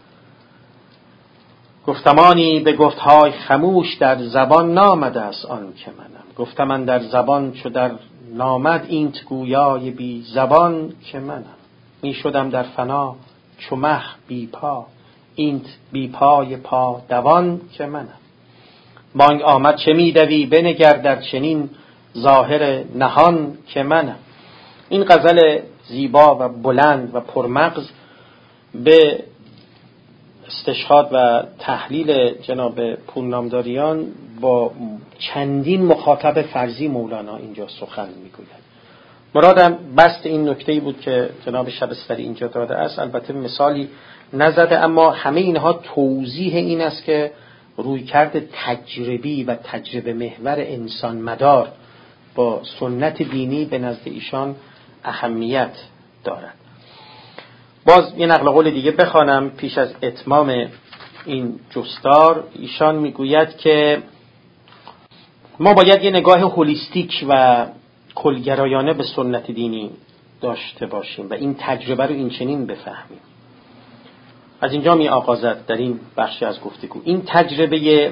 گفتمانی به گفتهای خموش، در زبان نامده است آن که منم. گفتم من در زبان چو در نامد، اینت گویای بی زبان که منم. می شدم در فنا چو مه بی پا، اینت بی پای پا دوان که منم. بانگ آمد چه می دوی بنگر، در چنین ظاهر نهان که منم. این غزل زیبا و بلند و پرمغز به استشهاد و تحلیل جناب پورنامداریان با چندین مخاطب فرضی مولانا اینجا سخن میگوید. مرادم بست این نکته‌ای بود که جناب شبستری اینجا داده است. البته مثالی نزده، اما همه اینها توضیح این است که رویکرد تجربی و تجربه محور انسان مدار با سنت دینی به نزد ایشان اهمیت دارد. باز یه نقل قول دیگه بخوانم پیش از اتمام این جستار. ایشان میگوید که ما باید یه نگاه هولیستیک و کلگرایانه به سنت دینی داشته باشیم و این تجربه رو این چنین بفهمیم. از اینجا می آغازد در این بخشی از گفتگو. این تجربه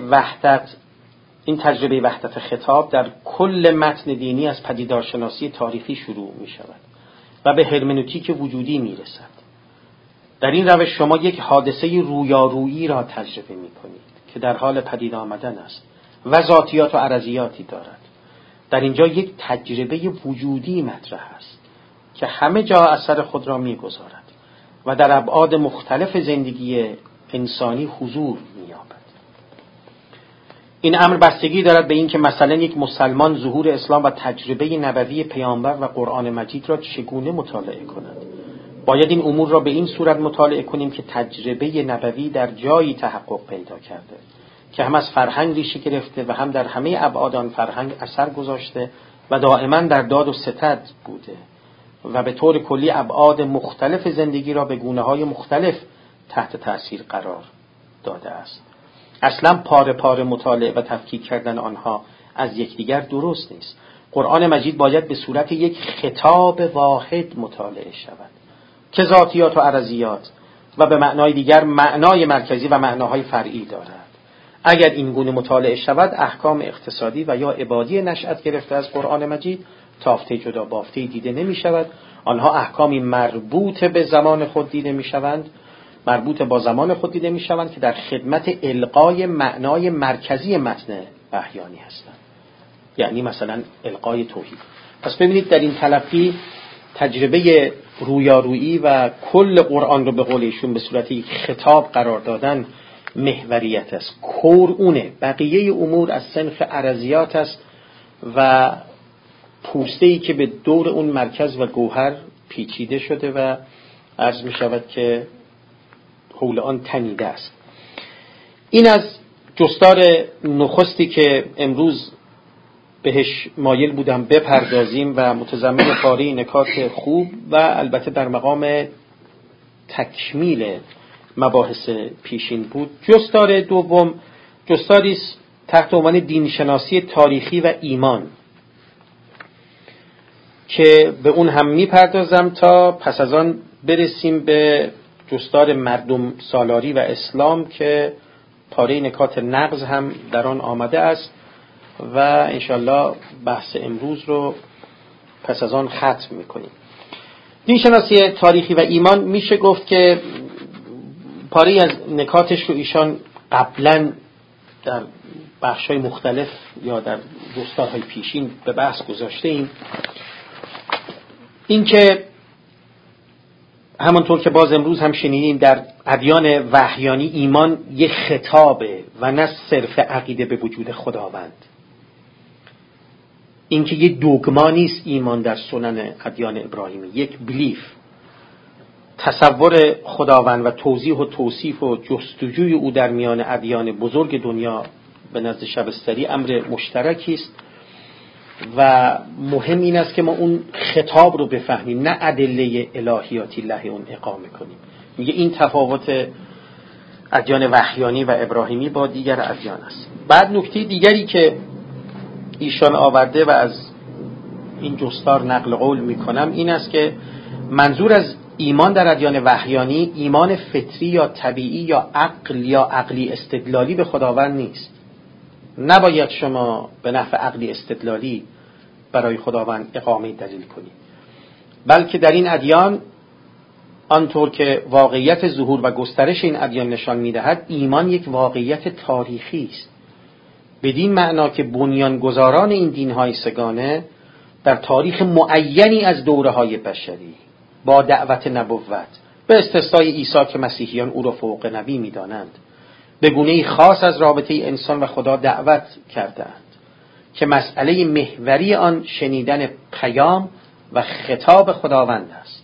وحدت خطاب در کل متن دینی از پدیدارشناسی تاریخی شروع می شود و به هرمنوتیک وجودی می رسد. در این روش شما یک حادثه رویارویی را تجربه می کنید که در حال پدید آمدن است و ذاتیات و عرضیاتی دارد. در اینجا یک تجربه وجودی مطرح است که همه جا اثر خود را می گذارد و در ابعاد مختلف زندگی انسانی حضور می یابد. این امر بستگی دارد به این که مثلا یک مسلمان ظهور اسلام و تجربه نبوی پیامبر و قرآن مجید را چگونه مطالعه کند. باید این امور را به این صورت مطالعه کنیم که تجربه نبوی در جایی تحقق پیدا کرده که هم از فرهنگ ریشه گرفته و هم در همه ابعاد آن فرهنگ اثر گذاشته و دائما در داد و ستد بوده و به طور کلی ابعاد مختلف زندگی را به گونه‌های مختلف تحت تأثیر قرار داده است. اصلا پاره پاره مطالعه و تفکیک کردن آنها از یکدیگر درست نیست. قرآن مجید باید به صورت یک خطاب واحد مطالعه شود که ذاتیات و عرضیات و به معنای دیگر معنای مرکزی و معناهای فرعی دارد. اگر این گونه مطالعه شود، احکام اقتصادی و یا عبادی نشأت گرفته از قرآن مجید تافته جدا بافته دیده نمی شود. آنها احکامی مربوط به زمان خود دیده می شوند، مربوط با زمان خود دیده می شوند که در خدمت القای معنای مرکزی متن وحیانی هستند، یعنی مثلا القای توحید. پس ببینید در این تلقی تجربه رویارویی و کل قرآن رو به قول ایشون به صورت یک خطاب قرار دادن محوریت است. کور اونه، بقیه امور از صنف عرضیات است و پوسته‌ای که به دور اون مرکز و گوهر پیچیده شده و عرض می شود که حول آن تنیده است. این از جستار نخستی که امروز بهش مایل بودم بپردازیم و متضمن پاره نکات خوب و البته در مقام تکمیل مباحث پیشین بود. جستار دوم جستاری است تحت عنوان دینشناسی تاریخی و ایمان که به اون هم میپردازم تا پس از آن برسیم به جستار مردم سالاری و اسلام که پاره نکات نقض هم در آن آمده است و انشالله بحث امروز رو پس از آن ختم میکنیم. دینشناسی تاریخی و ایمان میشه گفت که پاره از نکاتش رو ایشان قبلا در بخش‌های مختلف یا در جستارهای پیشین به بحث گذاشته ایم. این که همانطور که باز امروز هم شنیدیم در ادیان وحیانی ایمان یک خطابه و نه صرف عقیده به وجود خداوند. این که یک دوگما نیست ایمان در سنن ادیان ابراهیمی، یک بلیف، تصور خداوند و توضیح و توصیف و جستجوی او در میان ادیان بزرگ دنیا به نزد شبستری امر مشترکی است و مهم این است که ما اون خطاب رو بفهمیم، نه ادله الهیاتی له اون اقامه کنیم. میگه این تفاوت ادیان وحیانی و ابراهیمی با دیگر ادیان است. بعد نکته دیگری که ایشان آورده و از این جستار نقل قول میکنم این است که منظور از ایمان در ادیان وحیانی ایمان فطری یا طبیعی یا عقلی استدلالی به خداوند نیست. نباید شما به نحو عقلی استدلالی برای خداوند اقامه دلیل کنید، بلکه در این ادیان آنطور که واقعیت ظهور و گسترش این ادیان نشان می‌دهد، ایمان یک واقعیت تاریخی است، بدین معنا که بنیانگذاران این دین‌های سگانه در تاریخ معینی از دوره‌های بشری با دعوت نبوت، به استثنای عیسی که مسیحیان او را فوق نبی می‌دانند، به گونه‌ای خاص از رابطه انسان و خدا دعوت کردند که مسئله محوری آن شنیدن پیام و خطاب خداوند است.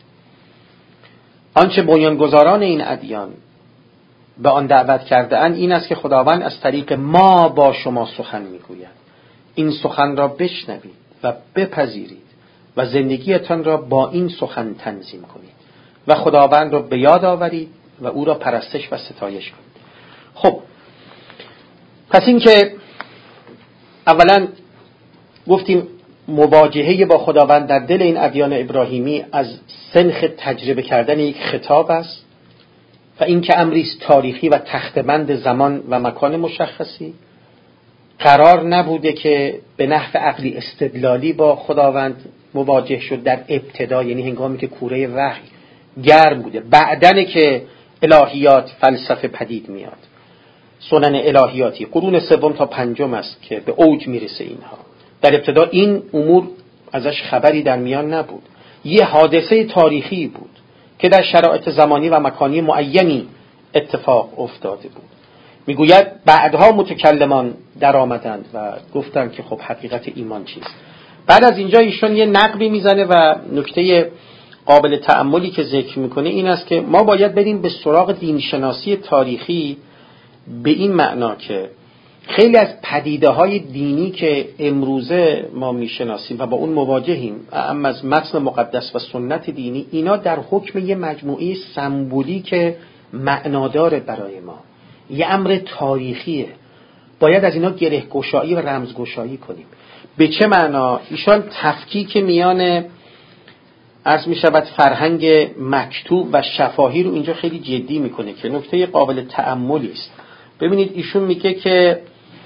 آنچه بنیانگذاران این ادیان به آن دعوت کرده اند این است که خداوند از طریق ما با شما سخن میگوید. این سخن را بشنوید و بپذیرید و زندگیتان را با این سخن تنظیم کنید و خداوند را به یاد آورید و او را پرستش و ستایش کنید. خب پس این که اولا گفتیم مواجهه با خداوند در دل این ادیان ابراهیمی از سنخ تجربه کردن یک خطاب است و این که امری است تاریخی و تخته‌بند زمان و مکان مشخصی، قرار نبوده که به نحو عقلی استدلالی با خداوند مواجه شد در ابتدا، یعنی هنگامی که کوره وحی گرم بوده. بعدن که الهیات فلسفه پدید میاد، سنن الهیاتی قرون سوم تا پنجم است که به اوج میرسه. اینها در ابتدا این امور ازش خبری در میان نبود، یه حادثه تاریخی بود که در شرایط زمانی و مکانی معینی اتفاق افتاده بود. میگوید بعدها متکلمان در آمدند و گفتند که خب حقیقت ایمان چیست. بعد از اینجا ایشون یه نقبی میزنه و نکته قابل تأملی که ذکر میکنه این است که ما باید بریم به سراغ دینشناسی تاریخی، به این معنا که خیلی از پدیده های دینی که امروزه ما میشناسیم و با اون مواجهیم، اما از متن مقدس و سنت دینی، اینا در حکم یه مجموعه سمبولیک معنادار برای ما، یه امر تاریخیه. باید از اینا گره گشایی و رمز گشایی کنیم. به چه معنا؟ ایشان تفکیک میان عرض می شود فرهنگ مکتوب و شفاهی رو اینجا خیلی جدی میکنه که نکته قابل تأملی است. ببینید ایشون میگه که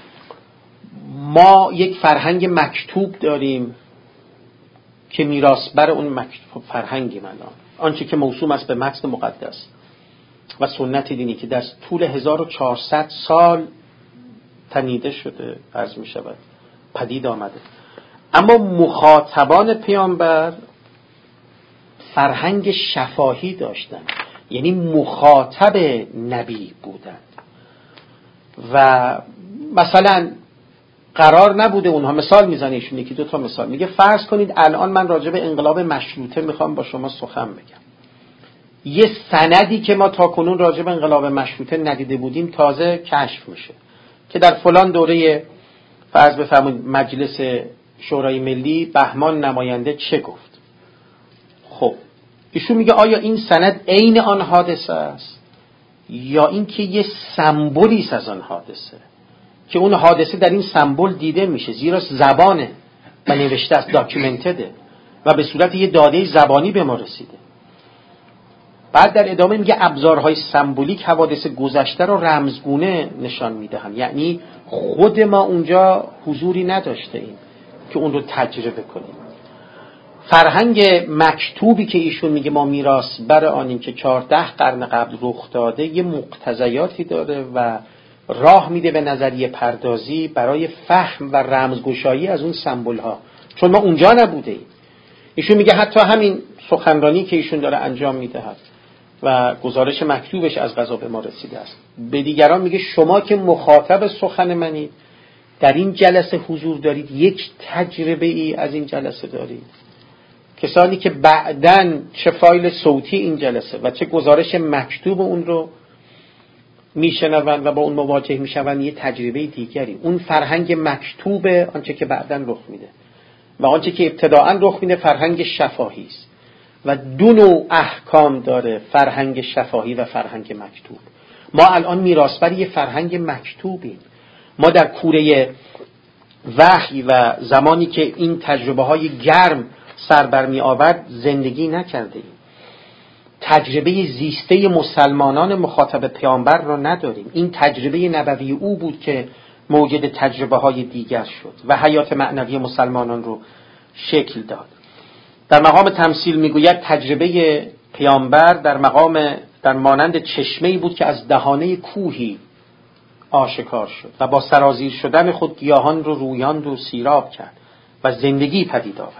ما یک فرهنگ مکتوب داریم که میراثبر اون فرهنگیم الان، آنچه که موسوم است به متن مقدس و سنت دینی که در طول 1400 سال تنیده شده، عرض می شود پدید آمده. اما مخاطبان پیامبر فرهنگ شفاهی داشتن، یعنی مخاطب نبی بودند و مثلا قرار نبوده اونها، مثال میزنه ایشون، یکی دو تا مثال میگه. فرض کنید الان من راجع به انقلاب مشروطه میخوام با شما سخن بگم، یه سندی که ما تا کنون راجع به انقلاب مشروطه ندیده بودیم تازه کشف میشه که در فلان دوره فرض بفرمایید مجلس شورای ملی بهمان نماینده چه گفت. خب ایشون میگه آیا این سند عین آن حادثه است یا این که یه سمبولی است از آن حادثه که اون حادثه در این سمبل دیده میشه، زیرا زبانه و نوشته است، داکیومنتده و به صورت یه داده زبانی به ما رسیده. بعد در ادامه میگه ابزارهای سمبولیک حوادث گذشته رو رمزگونه نشان میدهن، یعنی خود ما اونجا حضوری نداشته ایم که اون رو تجربه کنیم. فرهنگ مکتوبی که ایشون میگه ما میراث بر آنیم که 14 قرن قبل رخ داده، یه مقتضیاتی داره و راه میده به نظریه پردازی برای فهم و رمزگشایی از اون سمبل ها، چون ما اونجا نبوده ایم. ایشون میگه حتی همین سخنرانی که ایشون داره انجام میدهد و گزارش مکتوبش از قضا به ما رسیده است، به دیگران میگه شما که مخاطب سخن منید، در این جلسه حضور دارید، یک تجربه ای از این جلسه دارید. کسانی که بعداً چه فایل صوتی این جلسه و چه گزارش مکتوب اون رو میشنوند و با اون مواجه میشوند، یه تجربه دیگری. اون فرهنگ مکتوب آنچه که بعداً رخ میده و آنچه که ابتداءً رخ میده فرهنگ شفاهی است و دو نوع احکام داره، فرهنگ شفاهی و فرهنگ مکتوب. ما الان میراثبر یه فرهنگ مکتوبیم. ما در کوره وحی و زمانی که این تجربه های گرم سر برمی آورد زندگی نکرده ایم. تجربه زیسته مسلمانان مخاطب پیامبر را نداریم. این تجربه نبوی او بود که موجد تجربه های دیگر شد و حیات معنوی مسلمانان رو شکل داد. در مقام تمثیل میگوید تجربه پیامبر در مانند چشمه‌ای بود که از دهانه کوهی آشکار شد و با سرازیر شدن خود گیاهان رو رویاند و سیراب کرد و زندگی پدید آورد.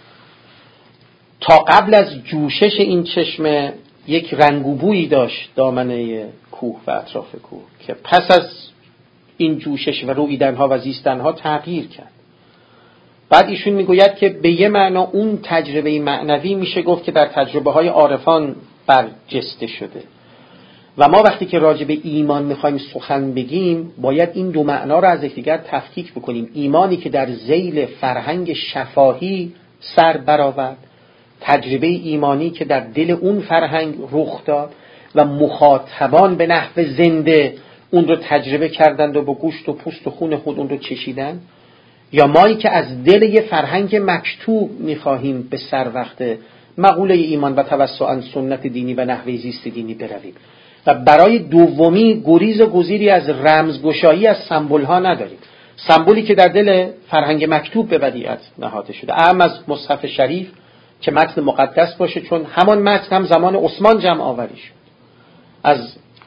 تا قبل از جوشش این چشمه یک رنگ و بویی داشت دامنه کوه و اطراف کوه که پس از این جوشش و رویدنها و زیستنها تغییر کرد. بعد ایشون میگوید که به یه معنا اون تجربه معنوی میشه گفت که در تجربه های عارفان برجسته شده و ما وقتی که راجع به ایمان میخوایم سخن بگیم باید این دو معنا رو از یکدیگر تفکیک بکنیم. ایمانی که در ذیل فرهنگ شفاهی سر برآورد، تجربه ایمانی که در دل اون فرهنگ رخ داد و مخاطبان به نحو زنده اون رو تجربه کردند و با گوشت و پوست و خون خود اون رو چشیدند، یا مایی که از دل یه فرهنگ مکتوب میخواهیم به سر وقت مقوله ایمان و توسعاً سنت دینی و نحوه زیست دینی برویم و برای دومی گریز و گزیری از رمزگشایی از سمبول ها نداریم. سمبولی که در دل فرهنگ مکتوب به ودیعت نهاده شده، اهم از مصحف شریف که متن مقدس باشه، چون همان متن هم زمان عثمان جمع آوری شد. از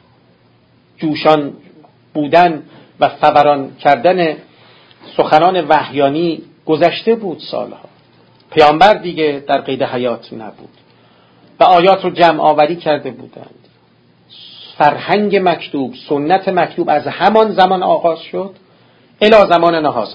جوشان بودن و فوران کردن سخنان وحیانی گذشته بود سالها. پیامبر دیگه در قید حیات نبود و آیات رو جمع آوری کرده بودند. فرهنگ مکتوب، سنت مکتوب از همان زمان آغاز شد الی زمان نهازا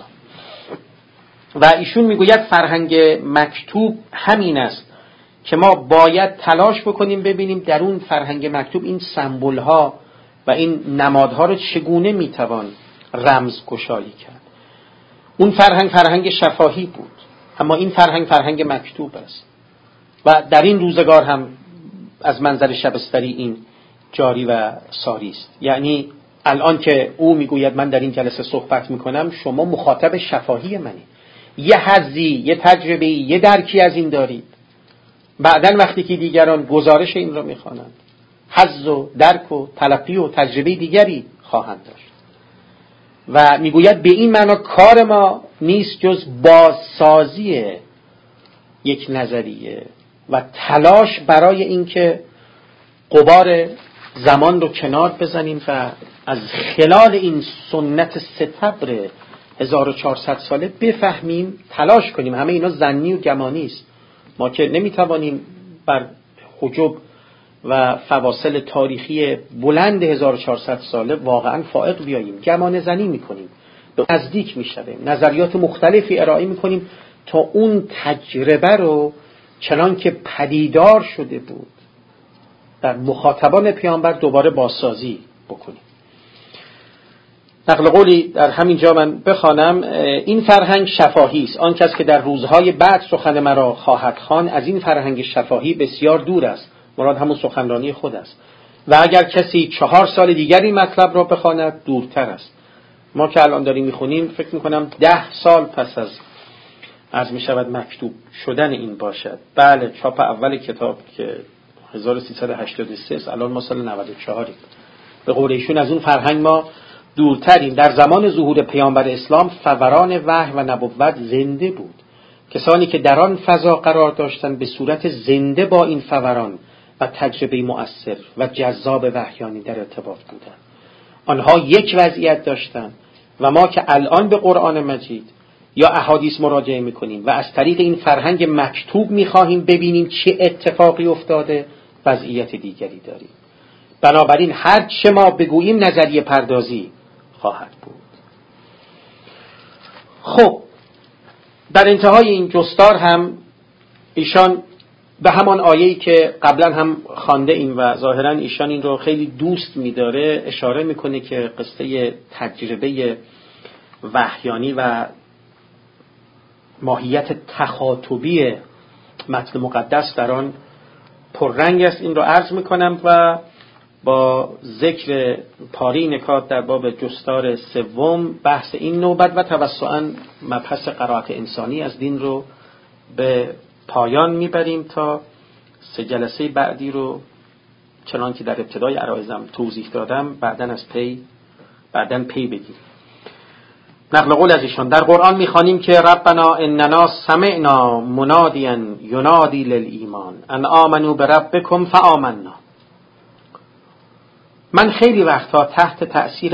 و ایشون میگوید فرهنگ مکتوب همین است که ما باید تلاش بکنیم ببینیم در اون فرهنگ مکتوب این سمبول ها و این نمادها رو چگونه میتوان رمزگشایی کرد. اون فرهنگ شفاهی بود، اما این فرهنگ مکتوب است و در این روزگار هم از منظر شبستری این جاری و ساری است. یعنی الان که او میگوید من در این جلسه صحبت میکنم، شما مخاطب شفاهی منی، یه حظی، یه تجربه، یه درکی از این دارید. بعدن وقتی که دیگران گزارش این رو میخوانند، حظ و درک و تلقی و تجربه دیگری خواهند داشت و میگوید به این معنا کار ما نیست جز بازسازی یک نظریه و تلاش برای اینکه غبار زمان رو کنار بزنیم و از خلال این سنت ستبر 1400 ساله بفهمیم، تلاش کنیم. همه اینا ظنی و گمانی است. ما که نمیتوانیم بر حجب و فواصل تاریخی بلند 1400 ساله واقعا فائق بیاییم. گمان زنی میکنیم، به نزدیک میشویم، نظریات مختلفی ارائه میکنیم تا اون تجربه رو چنان که پدیدار شده بود در مخاطبان پیامبر دوباره بازسازی بکنیم. نقل قولی در همین جا من بخوانم: این فرهنگ شفاهی است. آن کس که در روزهای بعد سخن مرا خواهد خواند از این فرهنگ شفاهی بسیار دور است. مراد همون سخنرانی خود است. و اگر کسی 4 سال دیگر این مطلب را بخواند دورتر است. ما که الان داریم میخونیم فکر میکنم 10 سال پس از عرض میشود مکتوب شدن این باشد. بله، چاپ اول کتاب که 1383 است، الان ما سال 94 به قول ایشون از اون فرهنگ ما دورتریم. در زمان ظهور پیامبر اسلام فوران وحی و نبوت زنده بود. کسانی که در آن فضا قرار داشتند به صورت زنده با این فوران و تجربه مؤثر و جذاب وحیانی در ارتباط بودند. آنها یک وضعیت داشتند و ما که الان به قرآن مجید یا احادیث مراجعه میکنیم و از طریق این فرهنگ مکتوب میخواهیم ببینیم چه اتفاقی افتاده، وضعیت دیگری داریم. بنابراین هر چه ما بگوییم نظریه پردازی خواهد بود. خب در انتهای این جستار هم ایشان به همان آیه‌ای که قبلا هم خوانده ایم و ظاهرا ایشان این رو خیلی دوست می‌داره اشاره میکنه که قصه تجربه وحیانی و ماهیت تخاطبی متن مقدس در آن پررنگ است. این رو عرض میکنم و با ذکر پاری نکات در باب جستار سوم بحث این نوبت و توسعاً مبحث قرائت انسانی از دین رو به پایان میبریم تا 3 جلسه بعدی رو چنان که در ابتدای عرایزم توضیح دادم بعداً پی بگیریم. نقل قول از ایشان: در قرآن میخوانیم که ربنا اننا سمعنا منادیا ینادی للایمان ان آمنوا بربکم فآمنا. من خیلی وقتها تحت تأثیر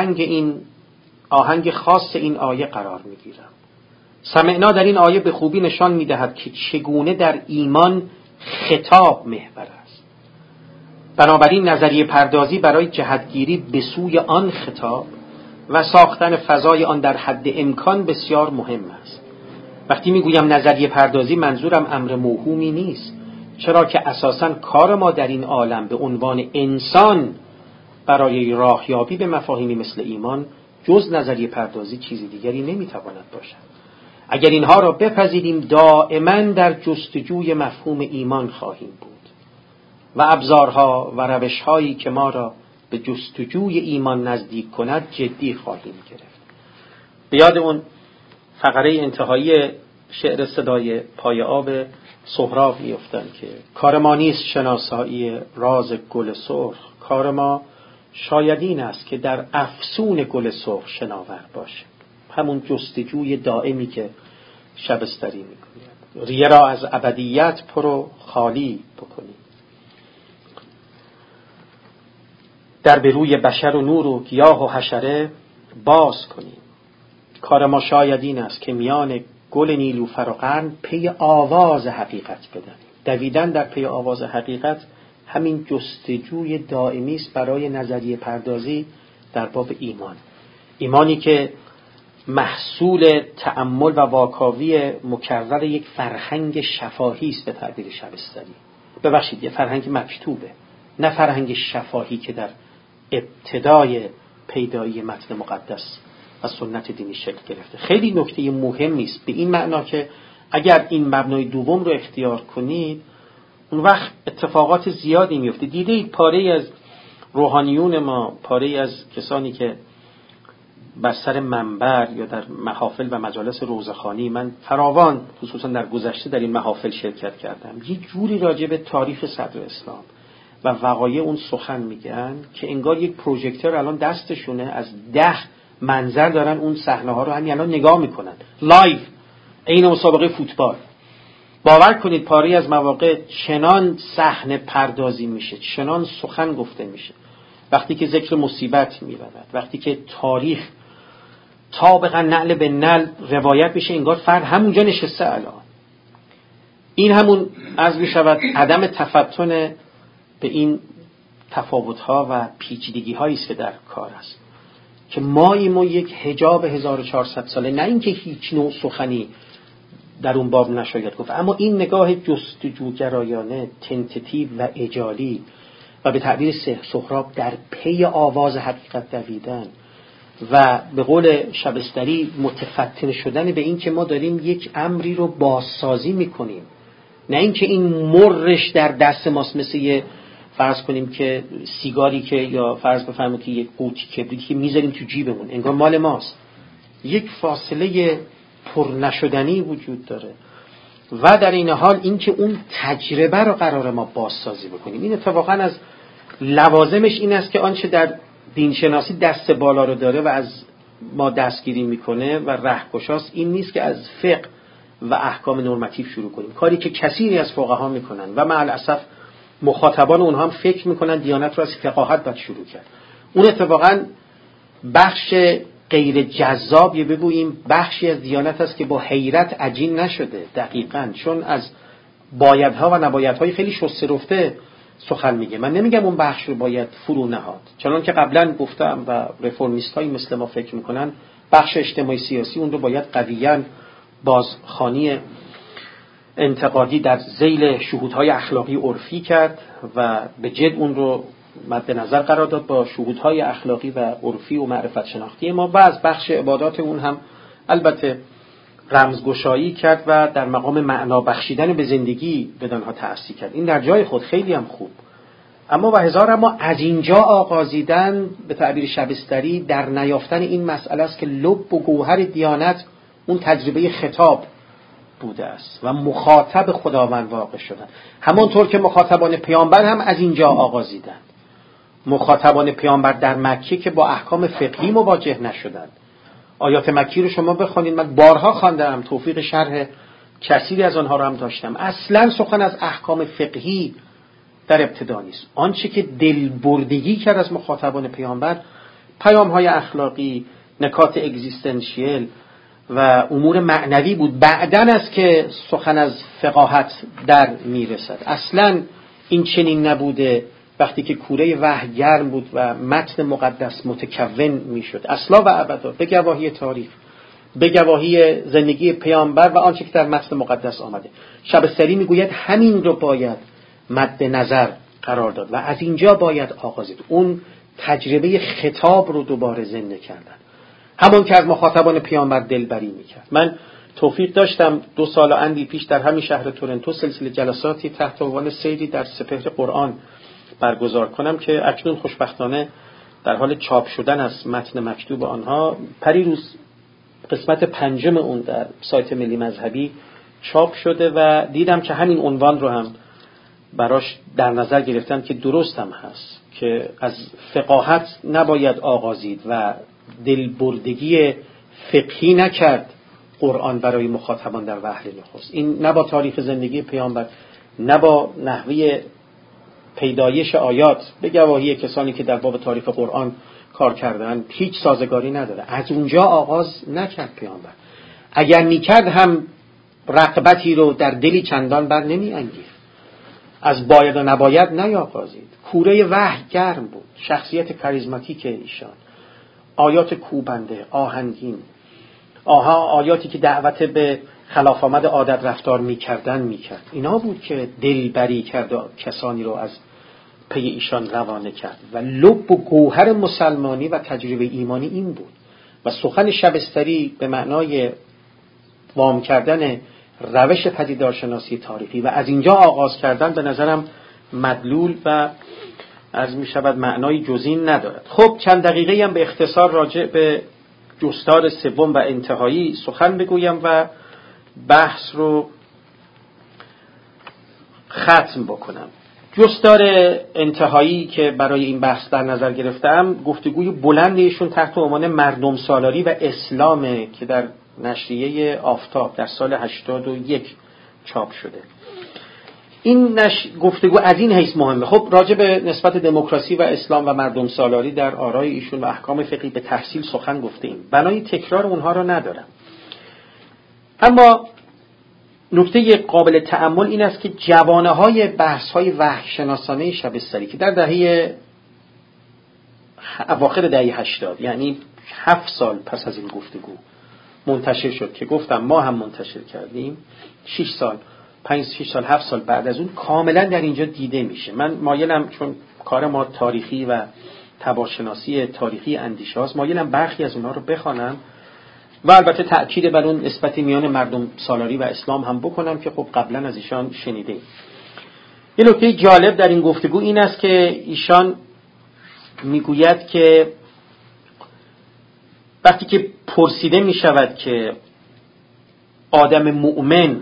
آهنگ خاص این آیه قرار میگیرم. سمعنا در این آیه به خوبی نشان میدهد که چگونه در ایمان خطاب محور است. بنابراین نظریه پردازی برای جهتگیری به سوی آن خطاب و ساختن فضای آن در حد امکان بسیار مهم است. وقتی میگویم نظریه پردازی منظورم امر موهومی نیست، چرا که اساساً کار ما در این عالم به عنوان انسان برای راهیابی به مفاهیمی مثل ایمان جز نظریه پردازی چیزی دیگری نمیتواند باشد. اگر اینها را بپذیریم دائما در جستجوی مفهوم ایمان خواهیم بود و ابزارها و روشهایی که ما را به جستجوی ایمان نزدیک کند جدی خواهیم گرفت. به یاد اون فقره انتهایی شعر صدای پای آب سهراب میافتم که کار ما نیست شناسایی راز گل سرخ، کار ما شاید این است که در افسون گل سرخ شناور باشه. همون جستجوی دائمی که شبستری میکنیم، ریه را از ابدیت پر و خالی بکنیم، در به روی بشر و نور و گیاه و حشره باز کنیم. کار ما شاید این است که میان گل نیلوفر و قرن پی آواز حقیقت بدهیم. دویدن در پی آواز حقیقت همین جستجوی دائمی است برای نظریه پردازی در باب ایمان. ایمانی که محصول تأمل و واکاوی مکرر یک فرهنگ شفاهی است به تعبیر شبستری. ببخشید، یه فرهنگ مکتوبه، نه فرهنگ شفاهی که در ابتدای پیدایی متن مقدس و سنت دینی شکل گرفته. خیلی نکته مهمی است به این معنا که اگر این مبنای دوم رو اختیار کنید اون وقت اتفاقات زیادی میفته. دیدید پاره از روحانیون ما، پاره از کسانی که بر سر منبر یا در محافل و مجالس روزخوانی، من فراوان خصوصا در گذشته در این محافل شرکت کردم، یه جوری راجع به تاریخ صدر اسلام و وقایع اون سخن میگن که انگار یک پروژکتور الان دستشونه، از 10 منظر دارن اون صحنه ها رو همین الان نگاه میکنن لایو، عین مسابقه فوتبال. باور کنید پاری از مواقع چنان صحنه پردازی میشه، چنان سخن گفته میشه، وقتی که ذکر مصیبت میرود، وقتی که تاریخ طابقا نعل به نعل روایت میشه، انگار فرد همونجا نشسته. الان این همون عرض میشود عدم تفتن به این تفاوت‌ها و پیچیدگی‌هایی است که در کار است که ما یک حجاب 1400 ساله، نه اینکه هیچ نوع سخنی در اون باب نشاید گفت، اما این نگاه جستجوگرایانه، تنتتیو و اجالی و به تعبیر سهراب در پی آواز حقیقت دویدن و به قول شبستری متفتن شدن به این که ما داریم یک امری رو بازسازی میکنیم، نه اینکه این مرش در دست ماست، مثل یه فرض کنیم که سیگاری که یا فرض بفرمایید که یک قوطی کبریتی که میذاریم تو جیبمون انگار مال ماست. یک فاصله پر نشدنی وجود داره و در این حال اینکه اون تجربه رو قرار ما بازسازی بکنیم. این اتفاقا از لوازمش این است که آنچه در دینشناسی دست بالا رو داره و از ما دستگیری میکنه و رهکشاست، این نیست که از فقه و احکام نرماتیو شروع کنیم، کاری که کثیری از فقها میکنن و مع الاسف مخاطبان اونها هم فکر میکنن دیانت رو از فقاهت باید شروع کرد. اون اتفاقا بخش غیر جذابیه، بگوییم بخشی از دیانت است که با حیرت عجین نشده، دقیقاً چون از بایدها و نبایدهای خیلی شسته رفته سخن میگه. من نمیگم اون بخش رو باید فرو نهاد، چون که قبلا گفتم و رفرمیست‌های مثل ما فکر میکنن بخش اجتماعی سیاسی اون رو باید قویاً بازخوانی انتقادی در ذیل شهودهای اخلاقی عرفی کرد و به جد اون رو مد نظر قرار داد با شهودهای اخلاقی و عرفی و معرفت شناختی ما، و از بخش عبادات اون هم البته رمزگشایی کرد و در مقام معنا بخشیدن به زندگی بدانها تأسیس کرد. این در جای خود خیلی هم خوب، اما و هزار اما از اینجا آغازیدن به تعبیر شبستری در نیافتن این مسئله است که لب و گوهر دیانت اون تجربه خطاب بوده است و مخاطب خداوند واقع شدن. همانطور که مخاطبان پیامبر هم از اینجا آغازیدن. مخاطبان پیامبر در مکه که با احکام فقهی مواجه نشدند. آیات مکی رو شما بخونید، من بارها خواندم، توفیق شرح کثیری از آنها رو هم داشتم. اصلا سخن از احکام فقهی در ابتدا نیست. آنچه که دلبردگی کرد از مخاطبان پیامبر پیام‌های اخلاقی، نکات اگزیستانسیل و امور معنوی بود. بعدن است که سخن از فقاهت در میرسد. اصلا این چنین نبوده وقتی که کوره وحی گرم بود و متن مقدس متکون میشد اصلا و ابدا، به گواهی تاریخ، به گواهی زندگی پیامبر و آنچه که در متن مقدس آمده. شبستری میگوید همین رو باید مد نظر قرار داد و از اینجا باید آغازید. اون تجربه خطاب رو دوباره زنده کردن، همون که از مخاطبان پیامبر دلبری میکرد. من توفیق داشتم 2 سال و اندی پیش در همین شهر تورنتو سلسله جلساتی تحت عنوان سیری در سپهر قرآن برگزار کنم که اکنون خوشبختانه در حال چاپ شدن است. متن مکتوب آنها پریروز قسمت 5 اون در سایت ملی مذهبی چاپ شده و دیدم که همین عنوان رو هم براش در نظر گرفتم که درست هم هست که از فقاهت نباید آغازید و دلبردگی فقهی نکرد قرآن برای مخاطبان در وهله نخست. این نه با تاریخ زندگی پیامبر، نه با نحوه پیدایش آیات به گواهی کسانی که در باب تاریخ قرآن کار کردن هیچ سازگاری نداره. از اونجا آغاز نکرد پیامبر. اگر میکرد هم رغبتی رو در دلی چندان بر نمی انگیخت. از باید و نباید نیاغازید. کوره وحی گرم بود. شخصیت کاریزماتیک ایشان، آیات کوبنده، آهنگین، آیاتی که دعوت به خلاف آمد عادت رفتار میکرد. اینا بود که دلبری کرد و کسانی رو از پی ایشان روانه کرد و لب و گوهر مسلمانی و تجربه ایمانی این بود. و سخن شبستری به معنای وام کردن روش پدیدارشناسی تاریخی و از اینجا آغاز کردن به نظرم مدلول و از می شود معنای جزین ندارد. خب چند دقیقه هم به اختصار راجع به جستار سوم و انتهایی سخن بگویم و بحث رو ختم بکنم. جستار انتهایی که برای این بحث در نظر گرفتم گفتگوی بلندیشون تحت عنوان مردم سالاری و اسلام که در نشریه آفتاب در سال 81 چاپ شده. این گفتگو از این حیث مهمه. خب راجع به نسبت دموکراسی و اسلام و مردم سالاری در آرای ایشون و احکام فقهی به تفصیل سخن گفتیم، بنای تکرار اونها رو ندارم. اما نکته قابل تأمل این است که جوانه‌های بحث‌های وحی‌شناسانه شبستری که در اواخر دهه 80 یعنی 7 سال پس از این گفتگو منتشر شد که گفتم ما هم منتشر کردیم، 6 سال 7 سال بعد از اون کاملا در اینجا دیده میشه. من مایلم چون کار ما تاریخی و تبارشناسی تاریخی اندیشه هاست، مایلم برخی از اونها رو بخوانم و البته تأکید بر اون نسبت میان مردم سالاری و اسلام هم بکنم که خب قبلا از ایشان شنیدیم. یه نکته جالب در این گفتگو این است که ایشان میگوید که وقتی که پرسیده می شود که آدم مؤمن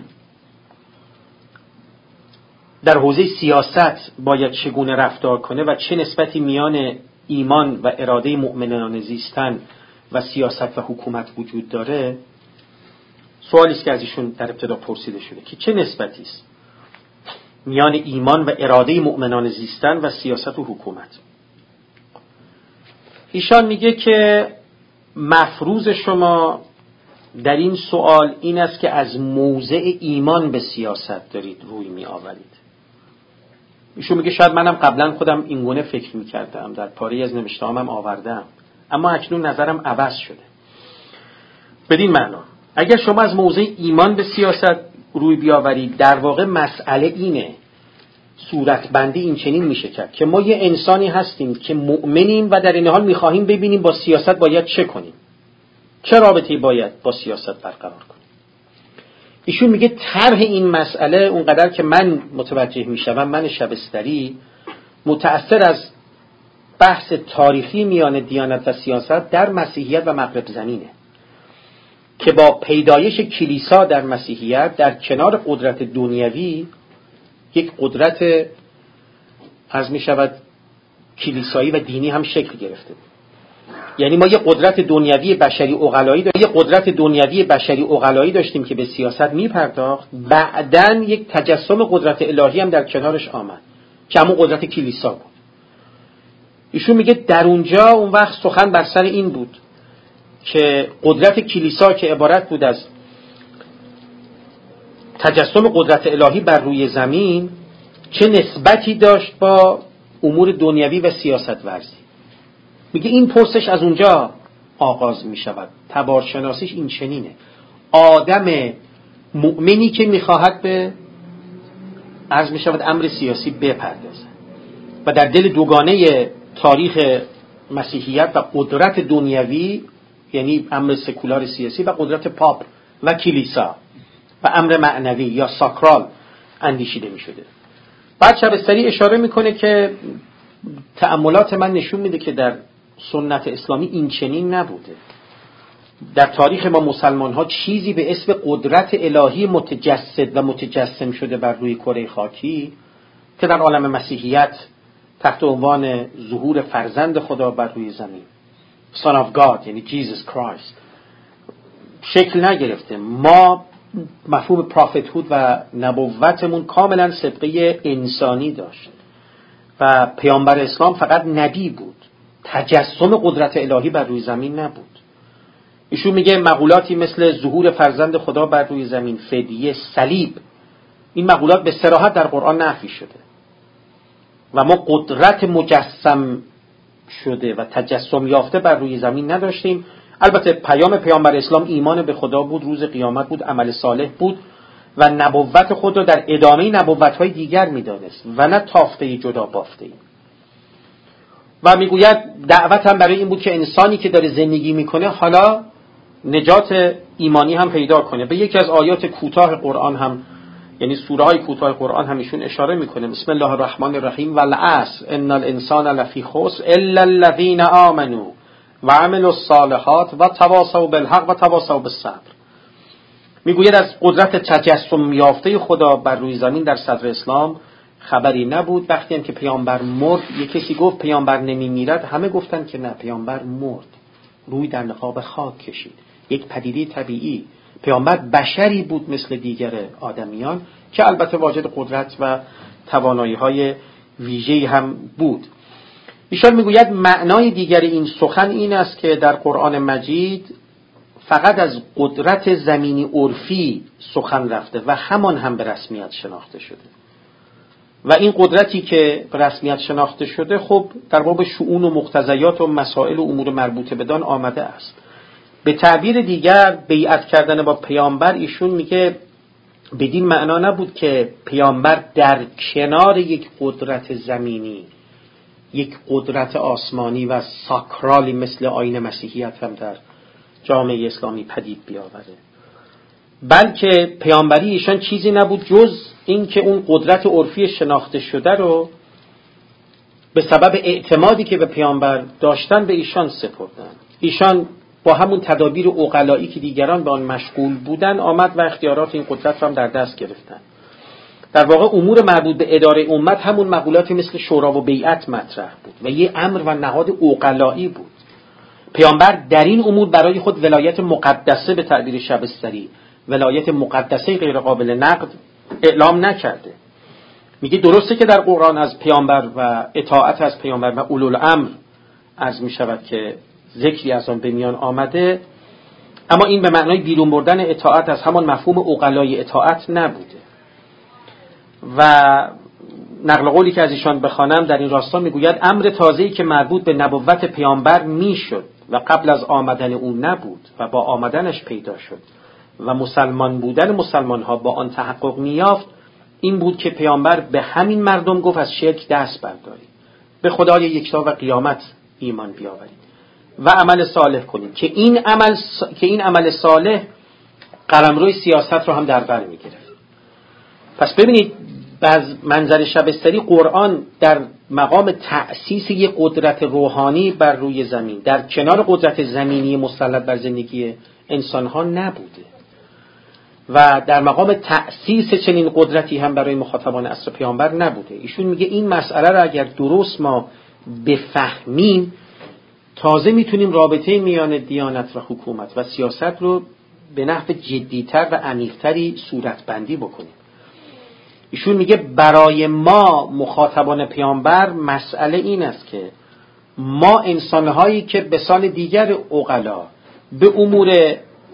در حوزه سیاست باید چگونه رفتار کنه و چه نسبتی میان ایمان و اراده مؤمنانه زیستن و سیاست و حکومت وجود داره، سوالی است که از ایشون در ابتدا پرسیده شده که چه نسبتی است میان ایمان و اراده مؤمنانه زیستن و سیاست و حکومت. ایشان میگه که مفروض شما در این سوال این است که از موضع ایمان به سیاست دارید روی می آورید. ایشون میگه شاید منم قبلا خودم اینگونه فکر میکردم، در پاره از نوشته‌هام آوردم، اما اکنون نظرم عوض شده. بدین معنا اگر شما از موضع ایمان به سیاست روی بیاورید، در واقع مسئله اینه، صورتبندی این چنین میشه کرد که ما یه انسانی هستیم که مؤمنیم و در این حال میخواهیم ببینیم با سیاست باید چه کنیم، چه رابطه‌ای باید با سیاست برقرار کنیم. ایشون میگه طرح این مسئله اونقدر که من متوجه میشم، من شبستری متأثر از بحث تاریخی میان دیانت و سیاست در مسیحیت و مغرب زمینه که با پیدایش کلیسا در مسیحیت در کنار قدرت دنیوی یک قدرت عرض می شود کلیسایی و دینی هم شکل گرفته. یعنی ما یک قدرت دنیوی بشری عقلایی داشتیم که به سیاست میپرداخت، بعدن یک تجسم قدرت الهی هم در کنارش آمد که همون قدرت کلیسا بود. ایشون میگه در اونجا اون وقت سخن بر سر این بود که قدرت کلیسا که عبارت بود از تجسم قدرت الهی بر روی زمین چه نسبتی داشت با امور دنیوی و سیاست ورزی. میگه این پرسش از اونجا آغاز میشود. تبارشناسیش این چنینه: آدم مؤمنی که میخواهد به عرض میشود امر سیاسی بپردازه و در دل دوگانه تاریخ مسیحیت و قدرت دنیوی، یعنی امر سکولار سیاسی، و قدرت پاپ و کلیسا و امر معنوی یا ساکرال اندیشیده میشده. بعد شبستری اشاره میکنه که تأملات من نشون میده که در سنت اسلامی این چنین نبوده. در تاریخ ما مسلمان ها چیزی به اسم قدرت الهی متجسد و متجسم شده بر روی کره خاکی که در عالم مسیحیت تحت عنوان ظهور فرزند خدا بر روی زمین، Son of God یعنی Jesus Christ، شکل نگرفته. ما مفهوم پرافتهود و نبوتمون کاملا سابقه انسانی داشت و پیامبر اسلام فقط نبی بود، تجسم قدرت الهی بر روی زمین نبود. ایشون میگه مقولاتی مثل ظهور فرزند خدا بر روی زمین، فدیه، صلیب، این مقولات به صراحت در قرآن نفی شده و ما قدرت مجسم شده و تجسم یافته بر روی زمین نداشتیم. البته پیام پیامبر اسلام ایمان به خدا بود، روز قیامت بود، عمل صالح بود و نبوت خود را در ادامه نبوت‌های دیگر می‌دانست و نه تافته جدا بافته. و میگوید دعوت هم برای این بود که انسانی که داره زندگی میکنه حالا نجات ایمانی هم پیدا کنه. به یکی از آیات کوتاه قرآن هم، یعنی سوره های کوتاه قرآن هم ایشون اشاره میکنه: بسم الله الرحمن الرحیم والعصر ان الانسان لفی خسر الا الذین آمنوا و عملوا الصالحات و تواصوا بالحق و تواصوا بالصبر. میگوید از قدرت تجسم یافته خدا بر روی زمین در صدر اسلام خبری نبود. وقتی هم که پیامبر مرد، یک کسی گفت پیامبر نمیمیرد، همه گفتن که نه، پیامبر مرد، روی در نقاب خاک کشید، یک پدیده طبیعی. پیامبر بشری بود مثل دیگر آدمیان که البته واجد قدرت و توانایی‌های ویژه‌ای هم بود. ایشان میگوید معنای دیگر این سخن این است که در قرآن مجید فقط از قدرت زمینی عرفی سخن رفته و همان هم به رسمیت شناخته شده و این قدرتی که به رسمیت شناخته شده خب در باب شؤون و مقتضیات و مسائل و امور مربوطه بدان آمده است. به تعبیر دیگر بیعت کردن با پیامبر، ایشون میگه بدین معنا نبود که پیامبر در کنار یک قدرت زمینی، یک قدرت آسمانی و ساکرالی مثل آیین مسیحیت هم در جامعه اسلامی پدید بیاوره، بلکه پیامبری ایشان چیزی نبود جز این که اون قدرت عرفی شناخته شده رو به سبب اعتمادی که به پیامبر داشتن به ایشان سپردن. ایشان با همون تدابیر عقلایی که دیگران به آن مشغول بودن آمد و اختیارات این قدرت رو هم در دست گرفتن. در واقع امور مربوط به اداره امت همون مقولاتی مثل شورا و بیعت مطرح بود و یه امر و نهاد عقلایی بود. پیامبر در این امور برای خود ولایت مقدسه، به تعبیر شبستری ولایت مقدسه غیر قابل نقد اعلام نکرده. میگه درسته که در قرآن از پیامبر و اطاعت از پیامبر و اولوالامر عرض میشود که ذکری از آن به میان آمده، اما این به معنای بیرون بردن اطاعت از همان مفهوم عقلای اطاعت نبوده. و نقل قولی که از ایشان بخوانم در این راستا میگوید امر تازه‌ای که مربوط به نبوت پیامبر میشد و قبل از آمدن او نبود و با آمدنش پیدا شد و مسلمان بودن مسلمان ها با آن تحقق میافت، این بود که پیامبر به همین مردم گفت از شرک دست بردارید، به خدای یکتا و قیامت ایمان بیاورید و عمل صالح کنید که این عمل صالح قلمروی سیاست رو هم در بر میگیره. پس ببینید و از منظر شبستری قرآن در مقام تأسیس یک قدرت روحانی بر روی زمین در کنار قدرت زمینی مسلط بر زندگی انسانها نبوده و در مقام تأسیس چنین قدرتی هم برای مخاطبان عصر پیامبر نبوده. ایشون میگه این مسئله را اگر درست ما بفهمیم تازه میتونیم رابطه میان دیانت و حکومت و سیاست رو به نحو جدیتر و عمیق‌تری صورتبندی بکنیم. ایشون میگه برای ما مخاطبان پیامبر مسئله این است که ما انسانهایی که به سان دیگر عقلا به امور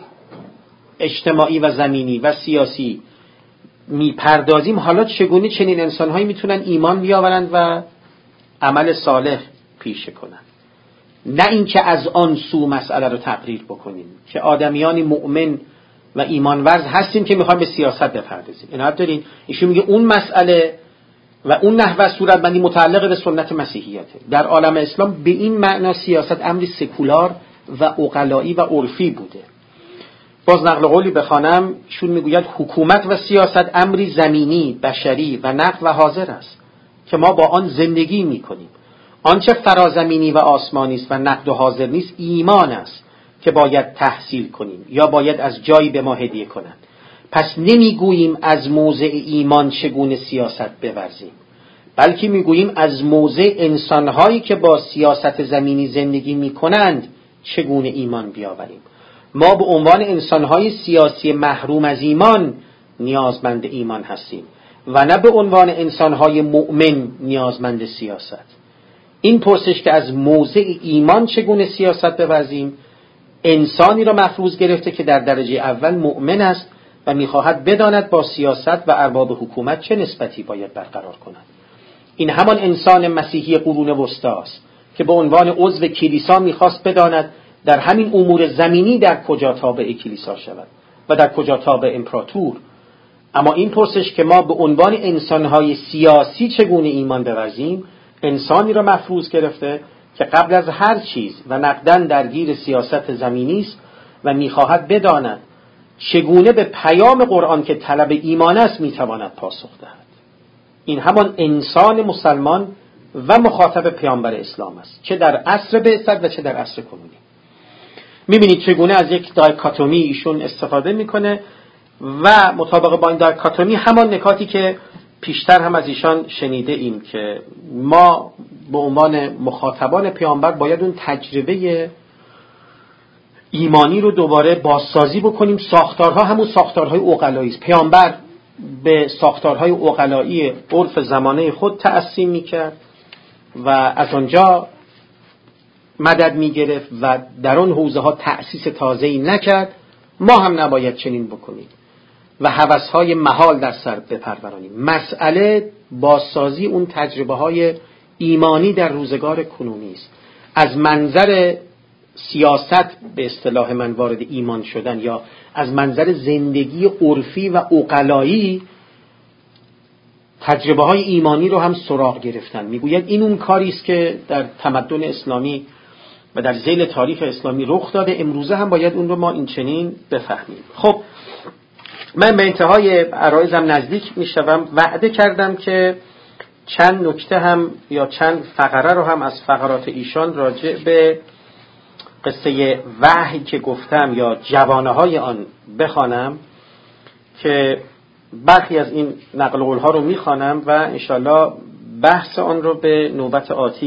اجتماعی و زمینی و سیاسی میپردازیم، حالا چگونه چنین انسانهایی میتونن ایمان بیاورند و عمل صالح پیشه کنند، نه اینکه از آن سو مسئله رو تقریر بکنیم که آدمیان مؤمن و ایمانورز هستیم که میخوایم به سیاست بپردازیم. عنایت دارین؟ ایشون میگه اون مسئله و اون نحوه صورتبندی متعلق به سنت مسیحیته. در عالم اسلام به این معنا سیاست امری سکولار و عقلایی و عرفی بوده. باز نقل قولی بخوانم، ایشون میگوید حکومت و سیاست امری زمینی، بشری و نقد و حاضر است که ما با آن زندگی میکنیم. آنچه فرازمینی و آسمانی است و نقد و حاضر نیست ایمان است که باید تحصیل کنیم یا باید از جایی به ما هدیه کنند. پس نمیگوییم از موضع ایمان چگونه سیاست بورزیم، بلکه میگوییم از موضع انسانهایی که با سیاست زمینی زندگی میکنند چگونه ایمان بیاوریم. ما به عنوان انسانهای سیاسی محروم از ایمان نیازمند ایمان هستیم و نه به عنوان انسانهای مؤمن نیازمند سیاست. این پرسش که از موضع ایمان چگونه سیاست بورزیم انسانی را مفروض گرفته که در درجه اول مؤمن است و میخواهد بداند با سیاست و ارباب حکومت چه نسبتی باید برقرار کند. این همان انسان مسیحی قرون وسطی است که به عنوان عضو کلیسا میخواست بداند در همین امور زمینی در کجا تابع کلیسا شود و در کجا تابع امپراتور. اما این پرسش که ما به عنوان انسانهای سیاسی چگونه ایمان بورزیم انسانی را مفروض گرفته که قبل از هر چیز و نقدن درگیر سیاست زمینی است و میخواهد بداند چگونه به پیام قرآن که طلب ایمان است میتواند پاسخ دهد. این همان انسان مسلمان و مخاطب پیامبر اسلام است، چه در عصر بعثت و چه در عصر کنونی. میبینید چگونه از یک دایکاتومی ایشون استفاده میکنه و مطابق با این دایکاتومی همان نکاتی که پیشتر هم از ایشان شنیده ایم که ما به عنوان مخاطبان پیامبر باید اون تجربه ایمانی رو دوباره بازسازی بکنیم. ساختارها همون ساختارهای عقلایی است. پیامبر به ساختارهای عقلایی عرف زمانه خود تأسیم میکرد و از آنجا مدد میگرفت و در اون حوزه ها تأسیس تازه‌ای نکرد. ما هم نباید چنین بکنیم و هوس‌های محال در سر بپرورانیم. مسئله بازسازی اون تجربه‌های ایمانی در روزگار کنونی است. از منظر سیاست به اصطلاح من وارد ایمان شدن یا از منظر زندگی عرفی و عقلایی تجربه‌های ایمانی رو هم سراغ گرفتن. میگوید این اون کاری است که در تمدن اسلامی و در ذیل تاریخ اسلامی رخ داده، امروزه هم باید اون رو ما این چنین بفهمیم. خب من به انتهای عرایزم نزدیک میشم. وعده کردم که چند نکته هم یا چند فقره رو هم از فقرات ایشان راجع به قصه وحی که گفتم یا جوانه های آن بخوانم که برخی از این نقل قول ها رو میخوانم و انشالله بحث آن رو به نوبت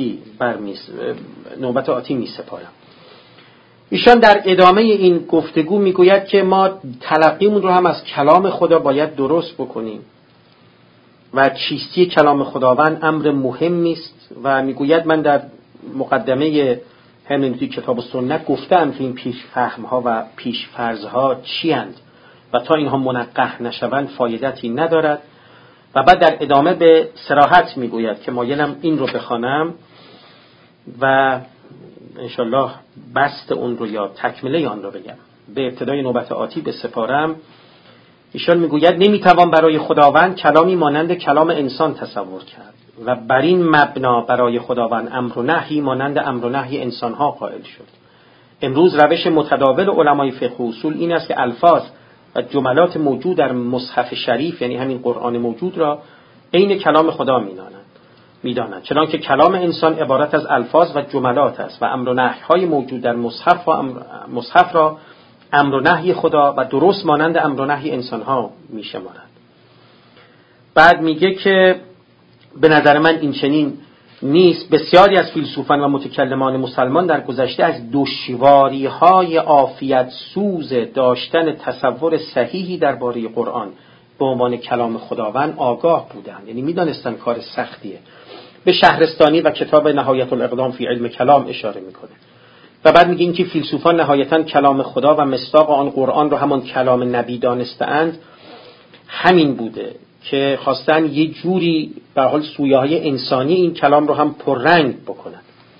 آتی میسپارم. ایشان در ادامه این گفتگو میگوید که ما تلقیمون رو هم از کلام خدا باید درست بکنیم و چیستی کلام خداوند امر مهمی است و میگوید من در مقدمه هرمنوتیک کتاب و سنت گفتم که این پیشفهم‌ها و پیشفرض‌ها چی اند و تا اینها منقح نشوند فایدتی ندارد. و بعد در ادامه به صراحت میگوید که مایلم این رو بخوانم و انشالله بست اون رو یا تکمله آن رو بگم، به ابتدای نوبت آتی بسپارم. ایشان میگوید نمیتوان برای خداوند کلامی مانند کلام انسان تصور کرد و بر این مبنا برای خداوند امر و نهی مانند امر و نهی انسانها قائل شد. امروز روش متداول علمای فقه و اصول این است که الفاظ و جملات موجود در مصحف شریف یعنی همین قرآن موجود را عین کلام خدا میدانند، چنان که کلام انسان عبارت از الفاظ و جملات است و امر و نهی های موجود در مصحف را امر و نهی خدا و درست مانند امر و نهی انسان ها میشمارند. بعد میگه که به نظر من این چنین نیست. بسیاری از فیلسوفان و متکلمان مسلمان در گذشته از دشواری های عافیت سوز داشتن تصور صحیحی درباره قرآن به عنوان کلام خداوند آگاه بودند، یعنی میدانستن کار سختیه. به شهرستانی و کتاب نهایت الاقدام فی علم کلام اشاره میکنه و بعد میگه اینکه فیلسوفان نهایتاً کلام خدا و مصداق آن قرآن رو همان کلام نبی دانستند همین بوده که خواستن یه جوری به حال سویه‌های انسانی این کلام رو هم پررنگ بکنن.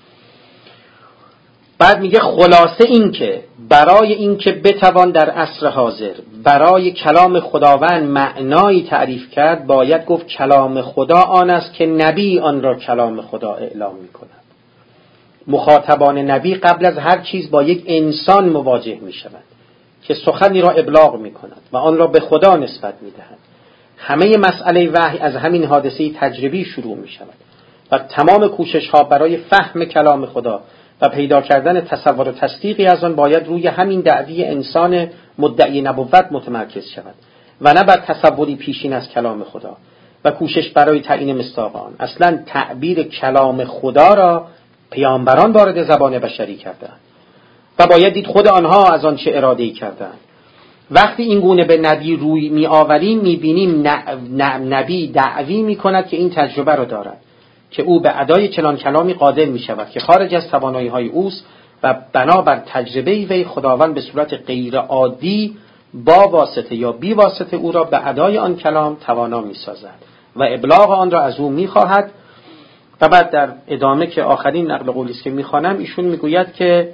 بعد میگه خلاصه این که برای این که بتوان در عصر حاضر برای کلام خداوند معنایی تعریف کرد، باید گفت کلام خدا آن است که نبی آن را کلام خدا اعلام میکند. مخاطبان نبی قبل از هر چیز با یک انسان مواجه میشوند که سخنی را ابلاغ میکند و آن را به خدا نسبت میدهند. همه مسئله وحی از همین حادثه تجربی شروع می شود و تمام کوشش ها برای فهم کلام خدا و پیدا کردن تصور و تصدیقی از آن باید روی همین دعوی انسان مدعی نبوت متمرکز شود و نه بر تصوری پیشین از کلام خدا و کوشش برای تعیین مصداق آن. اصلا تعبیر کلام خدا را پیامبران وارد زبان بشری کردند و باید دید خود آنها از آن چه اراده‌ای کردند. وقتی این گونه به نبی روی می آوریم می بینیم نبی دعوی می کند که این تجربه را دارد که او به ادای چنان کلامی قادر می شود که خارج از توانایی های اوست و بنابر تجربه وی خداوند به صورت غیر عادی با واسطه یا بی واسطه او را به ادای آن کلام توانا می سازد و ابلاغ آن را از او می خواهد. و بعد در ادامه که آخرین نقل قولی است که می خوانم ایشون می گوید که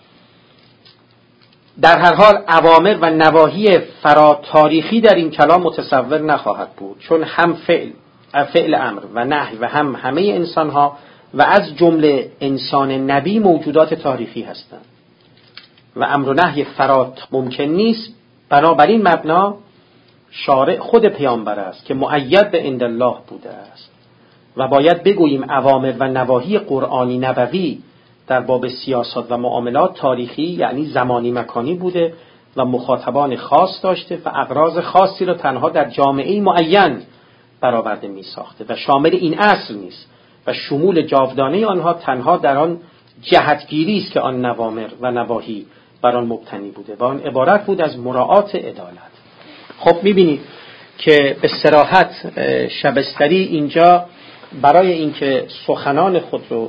در هر حال اوامر و نواهی فراتاریخی در این کلام متصور نخواهد بود، چون هم فعل امر و نهی و هم همه انسانها و از جمله انسان نبی موجودات تاریخی هستند و امر و نهی فرات ممکن نیست. بنابراین مبنا شارع خود پیامبر است که مؤید به عند الله بوده است و باید بگوییم اوامر و نواهی قرآنی نبوی در باب سیاست و معاملات تاریخی یعنی زمانی مکانی بوده و مخاطبان خاص داشته و اغراض خاصی را تنها در جامعه معین برآورده می ساخته و شامل این اصل نیست و شمول جاودانه آنها تنها در آن جهتگیری است که آن اوامر و نواهی بر آن مبتنی بوده و آن عبارت بود از مراعات عدالت. خب می‌بینید که به صراحت شبستری اینجا برای اینکه سخنان خود رو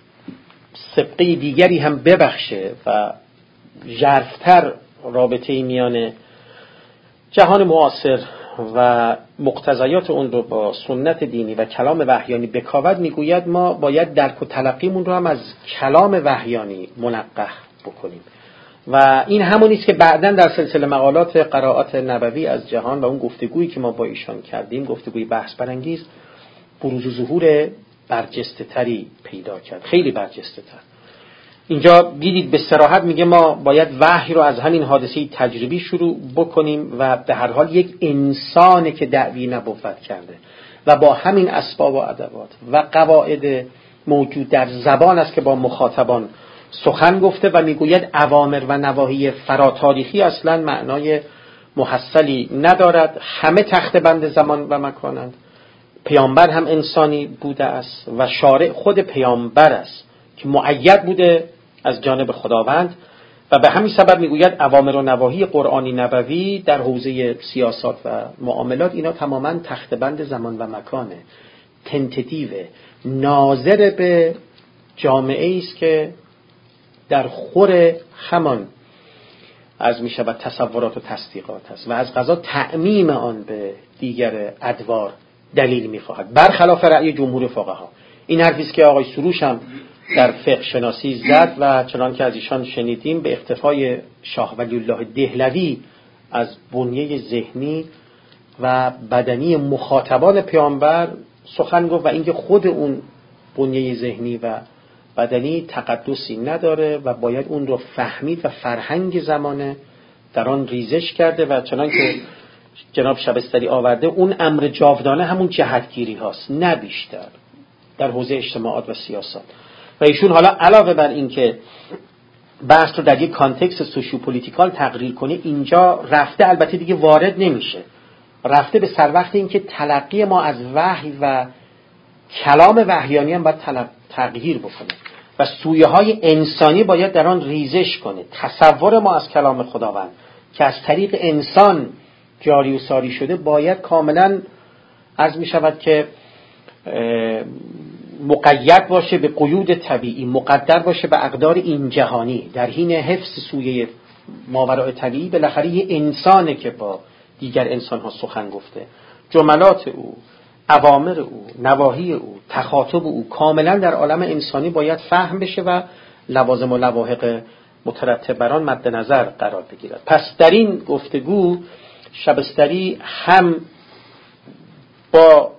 سبقه دیگری هم ببخشه و ژرف‌تر رابطه میان جهان معاصر و مقتضیات اون رو با سنت دینی و کلام وحیانی بکاود، میگوید ما باید درک و تلقیمون رو هم از کلام وحیانی منقح بکنیم و این همونی است که بعداً در سلسله مقالات قرائات نبوی از جهان و اون گفتگویی که ما با ایشان کردیم، گفتگوی بحث برانگیز، بروز و ظهور برجسته تری پیدا کرد، خیلی برجسته تر. اینجا دیدید به صراحت میگه ما باید وحی رو از همین حادثه تجربی شروع بکنیم و به هر حال یک انسانه که دعوی نبوت کرده و با همین اسباب و ادوات و قواعد موجود در زبان است که با مخاطبان سخن گفته و میگوید اوامر و نواهی فراتاریخی اصلا معنای محصلی ندارد، همه تخت بند زمان و مکانند. پیامبر هم انسانی بوده است و شارع خود پیامبر است که مؤید بوده از جانب خداوند و به همین سبب میگوید اوامر و نواهی قرآنی نبوی در حوزه سیاست و معاملات اینا تماما تخت بند زمان و مکانه، تنتیتیوه، ناظر به جامعه است که در خور همان از می شود تصورات و تصدیقات است و از قضا تعمیم آن به دیگر ادوار دلیل می خواهد، برخلاف رأی جمهور فقها. این حرفی است که آقای سروش هم در فقه شناسی زد و چنان که از ایشان شنیدیم به اقتفای شاه ولی الله دهلوی از بنیه ذهنی و بدنی مخاطبان پیامبر سخن گفت و اینکه خود اون بنیه ذهنی و بدنی تقدسی نداره و باید اون رو فهمید و فرهنگ زمانه در آن ریزش کرده و چنان که جناب شبستری آورده اون امر جاودانه همون جهتگیری هاست، نه بیشتر، در حوزه اجتماعات و سیاست. و ایشون حالا علاوه بر این که بحث رو در یک کانتکست سوشیوپولیتیکال تقریر کنه، اینجا رفته البته دیگه وارد نمیشه، رفته به سر وقت این که تلقی ما از وحی و کلام وحیانی هم باید تغییر بکنه و سویه های انسانی باید در آن ریزش کنه. تصور ما از کلام خداوند که از طریق انسان جاری و ساری شده باید کاملا عرض می شود که مقید باشه به قیود طبیعی، مقدر باشه به اقدار این جهانی، در حین حفظ سویه ماوراء طبیعی. بالاخره یه انسانه که با دیگر انسان ها سخن گفته، جملات او، اوامر او، نواهی او، تخاطب او کاملا در عالم انسانی باید فهم بشه و لوازم و لواحق مترتب بر آن مد نظر قرار بگیرد. پس در این گفتگو شبستری هم با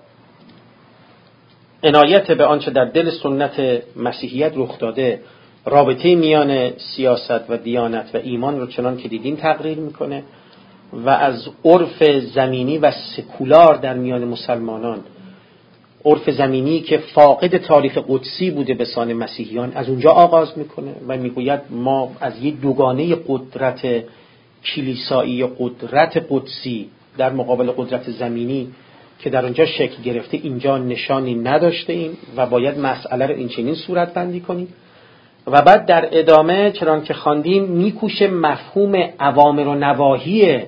عنایت به آنچه در دل سنت مسیحیت رخ داده، رابطه میان سیاست و دیانت و ایمان رو چنان که دیدیم تقریر میکنه و از عرف زمینی و سکولار در میان مسلمانان، عرف زمینی که فاقد تاریخ قدسی بوده به سان مسیحیان، از اونجا آغاز میکنه و میگوید ما از یک دوگانه قدرت کلیسایی یا قدرت قدسی در مقابل قدرت زمینی که در اونجا شکل گرفته اینجا نشانی نداشته ایم و باید مسئله رو این چنین صورت بندی کنیم. و بعد در ادامه چنان که خواندیم میکوشه مفهوم اوامر و نواهی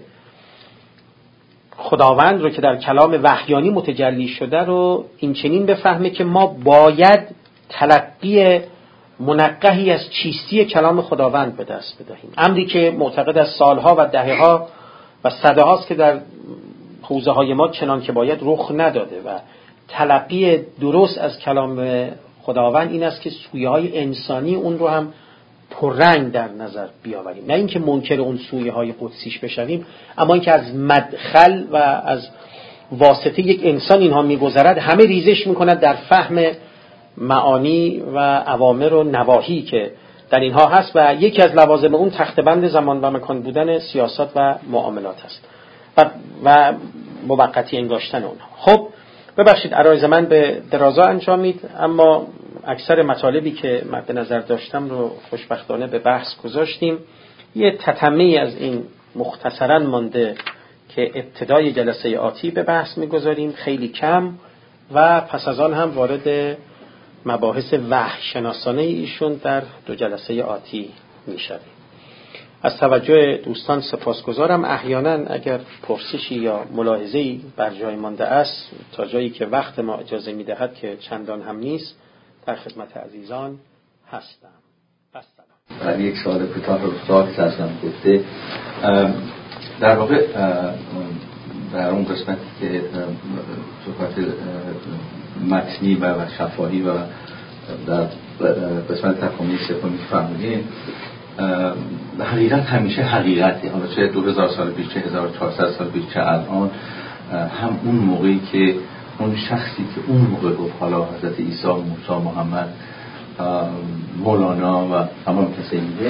خداوند رو که در کلام وحیانی متجلی شده رو این چنین بفهمه که ما باید تلقی منقحی از چیستی کلام خداوند به دست بدهیم، امری که معتقد از سالها و دهه‌ها و صده‌هاست که در حوزه های ما چنان که باید رخ نداده و تلقی درست از کلام خداوند این است که سویه های انسانی اون رو هم پررنگ در نظر بیاوریم، نه اینکه منکر اون سویه های قدسیش بشویم، اما اینکه از مدخل و از واسطه یک انسان اینها میگذرد، همه ریزش میکند در فهم معانی و اوامر و نواهی که در اینها هست و یکی از لوازم اون تخته‌بند زمان و مکان بودن سیاست و معاملات هست و موقتی انگاشتن اونها. خب ببخشید عرایض من به درازا انجامید، اما اکثر مطالبی که مد نظر داشتم رو خوشبختانه به بحث گذاشتیم. یه تتمه از این مختصراً مانده که ابتدای جلسه آتی به بحث میگذاریم، خیلی کم، و پس از آن هم وارد مباحث وحی شناسانه ایشون در 2 جلسه آتی میشویم. از توجه دوستان سپاسگزارم. احیانا اگر پرسشی یا ملاحظه‌ای بر جای مانده است تا جایی که وقت ما اجازه می‌دهد که چندان هم نیست در خدمت عزیزان هستم. برای یک سوال کوتاه استاد هستم گفته در واقع در اون قسمتی که صحبت متنی و شفاهی و در قسمت تکاملی سومی فرمودین، حقیقت همیشه حقیقته، حالا چه 2000 سال پیش، چه 1400 سال پیش، چه الان، هم اون موقعی که اون شخصی که اون موقع گفت، حالا حضرت عیسی، موسی، محمد، مولانا و تمام کسی دیگه،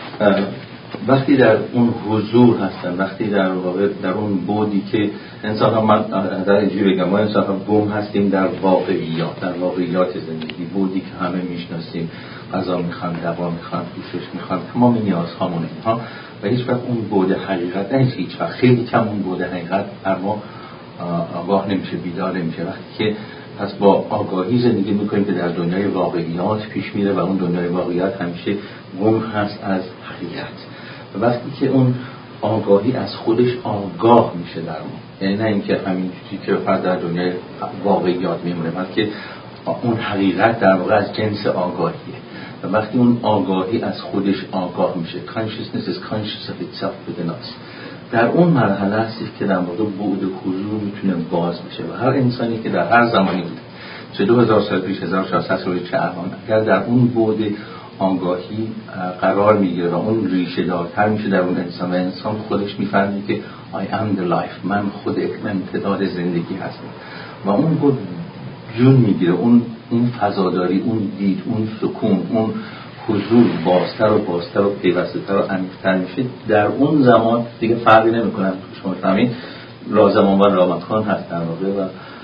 وقتی در اون حضور هستن، وقتی در واقع در اون بودی که انسان ها، من در اینجوری بگم، ما انسان ها گم هستیم در واقعیات، در واقعیات زندگی، بودی که همه میشناسیم، غذا میخوام، دوا میخوام، پوشش میخوام، تمام نیازهامون اینها، و هیچ وقت اون بود حقیقت نه، هیچ وقت، خیلی کم اون بود حقیقت بر ما آگاه نمیشه، بیدار نمیشه. وقتی که پس با آگاهی زندگی میکنیم که در دنیای واقعیات پیش میره و اون دنیای واقعیات همیشه گم هست از حقیقت. و وقتی که اون آگاهی از خودش آگاه میشه در ما، یعنی نه اینکه همین چیزی که فرد در دنیای واقعیات میمونه، بلکه اون حقیقت در واقع از جنس آگاهیه. و وقتی اون آگاهی از خودش آگاه میشه، consciousness is conscious of itself within us، در اون مرحله هستی که در واقع بعد حضور میتونه باز بشه و هر انسانی که در هر زمانی بوده، چه 2000 سال پیش، 1400 سال پیش، چه الان، اگر در اون بعد آگاهی قرار میگیره و اون ریشه دارتر میشه در اون انسان و انسان خودش میفهمه که I am the life، من خود امتداد زندگی هستم، و اون بود جون میگیره، اون فضاداری، اون دید، اون سکون، اون حضور بازتر و بازتر و پیوسته‌تر و عمیق‌تر میشه. در اون زمان دیگه فرقی نمیکنه، شما فهمید لازمان و لامکان هست در واقع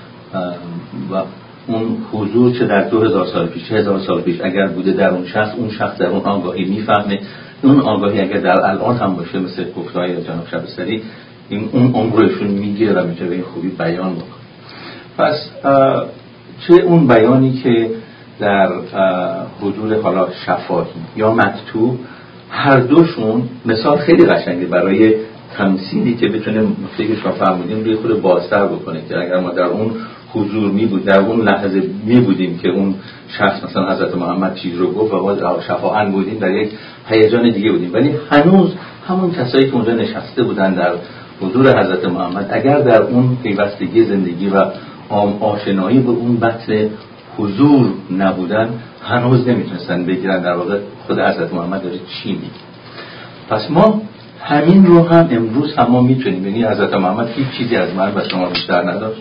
و اون حضور چه در 2000 سال پیش 1000 سال پیش اگر بوده در اون شخص در اون آگاهی میفهمه. اون آگاهی اگر در الان هم باشه مثل گفتهای جناب شبستری اون عمرشون میگیره و میتونه به این خوبی بیان بکنه. پس چه اون بیانی که در حضور حالا شفاهی یا مکتوب، هر دوشون مثال خیلی قشنگه برای تمثیلی که بتونه نکته که شما فرمودین یه خود بازتر بکنه که اگر ما در اون حضور می در اون لحظه می بودیم که اون شخص مثلا حضرت محمد چیز رو گفت و ما شفاعن بودیم در یک هیجان دیگه بودیم، ولی هنوز همون کسایی که اونجا نشسته بودن در حضور حضرت محمد اگر در اون پیوستگی زندگی و آشنایی به اون متن حضور نبودن هنوز نمیتونستن بگیرن در واقع خود حضرت محمد داره چی میگه. پس ما همین رو هم امروز هم ما میتونیم، یعنی حضرت محمد هیچ چیزی از من و شما بیشتر نداشت،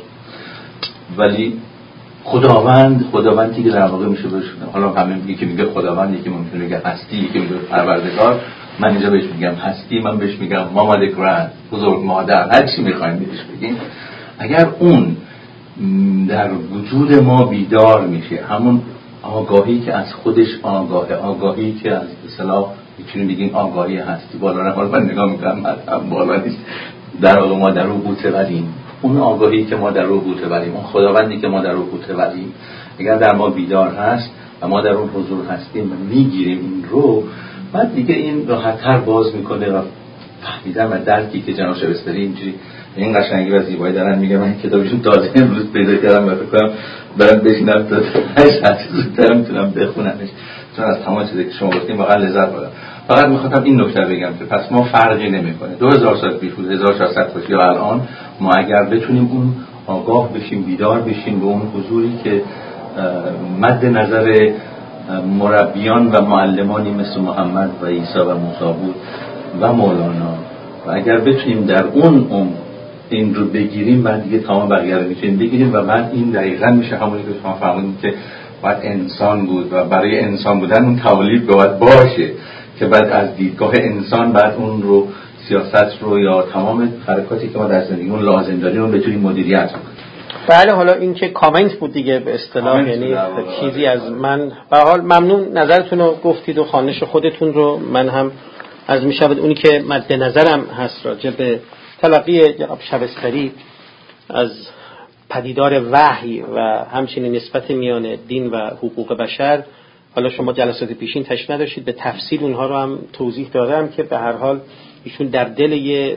ولی خداوندی که در واقع میشه بهش، حالا همه میگه که میگه خداوندی که ممکنه بگه هستی، که میگه پروردگار، من اینجا بهش میگم هستی، من بهش میگم ماما دکران، بزرگ مادر، هر چی میخوایم بهش بگیم. اگر اون در وجود ما بیدار میشه، همون آگاهی که از خودش آگاهی که از اصطلاح میتونیم بگیم آگاهی هستی بالا نه، حالا من نگاه میکنم هم بالا نیست، در واقع ما در او بوته وریم، اون آگاهی که ما در او بوته وریم، اون خداوندی که ما در او بوته وریم اگر در ما بیدار هست و ما در اون حضور هستیم و میگیریم این رو، بعد دیگه این راحت‌تر باز میکنه و فهمیدن و درکی که جناب شبستری اینجوری این قشنگی و زیبایی دارن. میگم من کتابشون تازه امروز پیدا کردم و فکر کنم برام بشینم تا 8 ساعت زودتر میتونم بخونمش، چون از تمام چیزی که شما گفتین واقعا لذت بردم. فقط میخوام این نکته بگم که پس ما فرقی نمیکنه 2000 سال پیش بود 1400 باشه یا الان، ما اگر بتونیم اون آگاه بشیم، بیدار بشیم به اون حضوری که مد نظر مربیان و معلمانی مثل محمد و عیسی و موسی بود و مولانا، و اگر بتونیم در اون این رو بگیریم، بعد دیگه تمام بقیه رو میتونیم بگیریم و بعد این دقیقاً میشه همونی که شما فرمودید که باید انسان بود و برای انسان بودن اون تولید باید باشه که بعد از دیدگاه انسان بعد اون رو سیاست رو یا تمام حرکاتی که ما در زندگی اون لازم داریم رو بتونیم مدیریت کنیم. بله، حالا این که کامنت بود دیگه به اصطلاح، یعنی چیزی از من. به حال ممنون نظرتون رو گفتید و خوانش خودتون رو من هم از میشود اونی که مد نظرم هست راجع به تلقی جناب شبستری از پدیدار وحی و همچنین نسبت میان دین و حقوق بشر. حالا شما جلسات پیشین تشریف نداشتید، به تفصیل اونها رو هم توضیح دادم که به هر حال ایشون در دل یه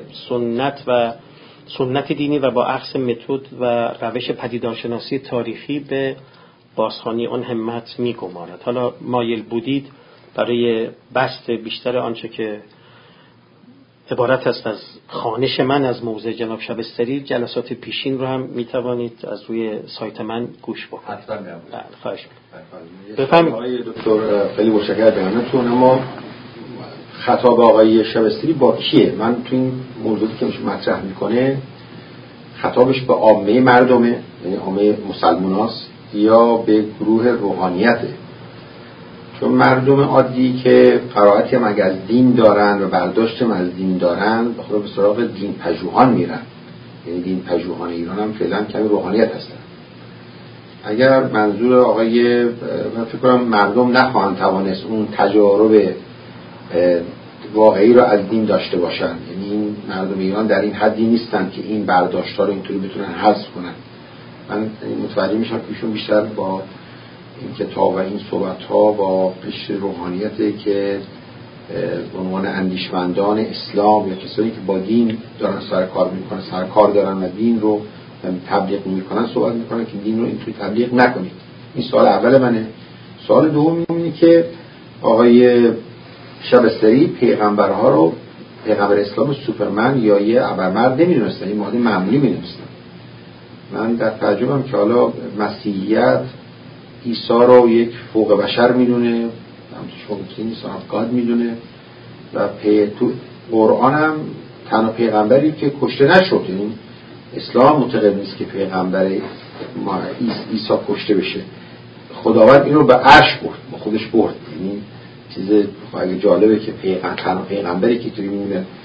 سنت دینی و با اخذ متد و روش پدیدارشناسی تاریخی به بازخوانی آن همت می‌گمارد. حالا مایل بودید برای بسط بیشتر آنچه که عبارت است از خوانش من از موضع جناب شبستری، جلسات پیشین رو هم میتوانید از روی سایت من گوش بکنید. خواهش می‌کنم. بفرمایید. آقای دکتر خیلی متشکرم بیانتون. اما خطاب آقای شبستری با کیه؟ من تو این موضوعی که میشه مطرح میکنه خطابش به عامه مردمه، یعنی عامه مسلماناست، یا به گروه روحانیته؟ چون مردم عادی که قرائتی هم اگر از دین دارن و برداشت هم از دین دارن بخدا به سراغ دین پژوهان میرن، یعنی دین پژوهان ایران هم فعلا کمی روحانیت هستن. اگر منظور آقای من فکر کنم مردم نخواهند توانست اون تجارب واقعی رو از دین داشته باشن، یعنی این مردم ایران در این حدی نیستن که این برداشت‌ها رو اینطوری بتونن حذف کنن. من متوجه میشم که ایشون بیشتر با این کتاب و این صحبت‌ها با قشر روحانیته که به عنوان اندیشمندان اسلام یا کسانی که با دین دارن سرکار دارن و دین رو تبلیغ میکنن صحبت میکنن که دین رو اینطوری تبلیغ نکنید. این سوال اول منه. سوال دوم اینه که آقای شبستری پیغمبرها رو، پیغمبر اسلام سوپرمن یا یه ابرمرد نمیدونستن، این ماده معمولی میدونستن. من در ترجمه‌ام که حالا مسیحیت عیسی رو یک فوق بشر میدونه، همونطور شما گفتین سان آف گاد میدونه، و تو قرآن هم تنها پیغمبری که کشته نشد، یعنی اسلام معتقد نیست که پیغمبر عیسی کشته بشه. خداوند این رو به عرش برد، با خودش برد. یعنی چیز خیلی جالبه که تنها پیغمبری که توی میمونه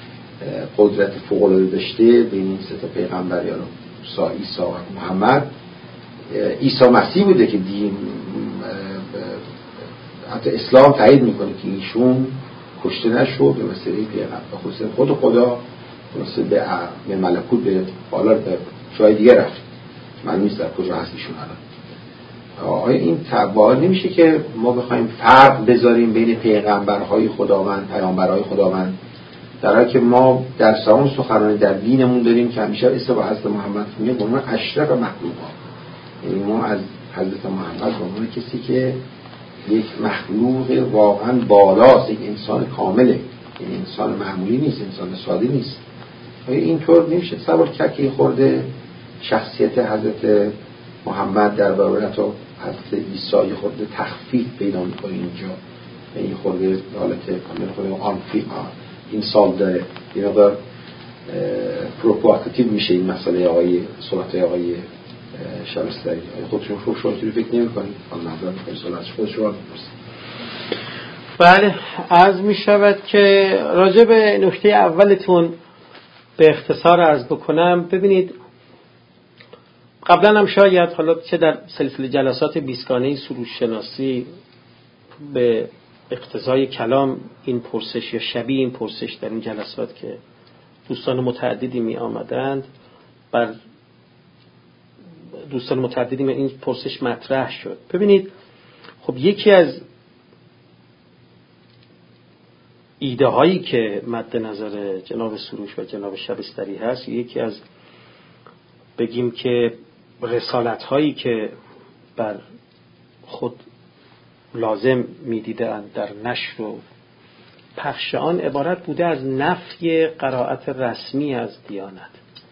قدرت فوق‌العاده داشته بین این سه تا پیغمبر، یا عیسی و محمد. عیسی مسیح بوده که دین حتی اسلام تایید میکنه که ایشون کشته نشد به وسیله پیغمبر، خصوصا خود خدا واسه به ملکوت به بالا به جای دیگه رفت، معلوم نیست در کجا هست ایشون الان. آیا این تبعا نمیشه که ما بخوایم فرق بذاریم بین پیغمبرهای خداوند، پیامبرهای خداوند، در حالی که ما در ساون سخنرانی در دینمون داریم که همیشه اسم با حضرت محمد میگه به عنوان اشرف مخلوقات، یعنی ما از حضرت محمد به عنوان کسی که یک مخلوق واقعا بالاست، یک انسان کامله، یعنی انسان معمولی نیست، انسان ساده نیست. آیا اینطور نمیشه تصور کرد که خورده شخصیت حضرت محمد در برابر حتی حضرت عیسی خورده تخفیف پیدا می‌کنه اینجا، یعنی خورده حالت کامل خورده آنفی این سال داره، یه مقدار پروپوکاتیو میشه این مسئله صحبت آقای شبستری. خودشون شما فکر نمی‌کنید حالا نظر صحبت خودشون می‌پرسید. بله، عرض می‌شود که راجع به نکته اولتون به اختصار عرض بکنم. ببینید قبلا هم شاید حالا چه در سلسله جلسات 20گانه سروش شناسی به اقتضای کلام این پرسش یا شبیه این پرسش در این جلسات که دوستان متعددی می آمدند، بر دوستان متعددی این پرسش مطرح شد. ببینید خب یکی از ایده هایی که مد نظر جناب سروش و جناب شبستری هست، یکی از بگیم که رسالت هایی که بر خود لازم می‌دیدند در نشر و پخش آن عبارت بوده از نفی قرائت رسمی از دیانت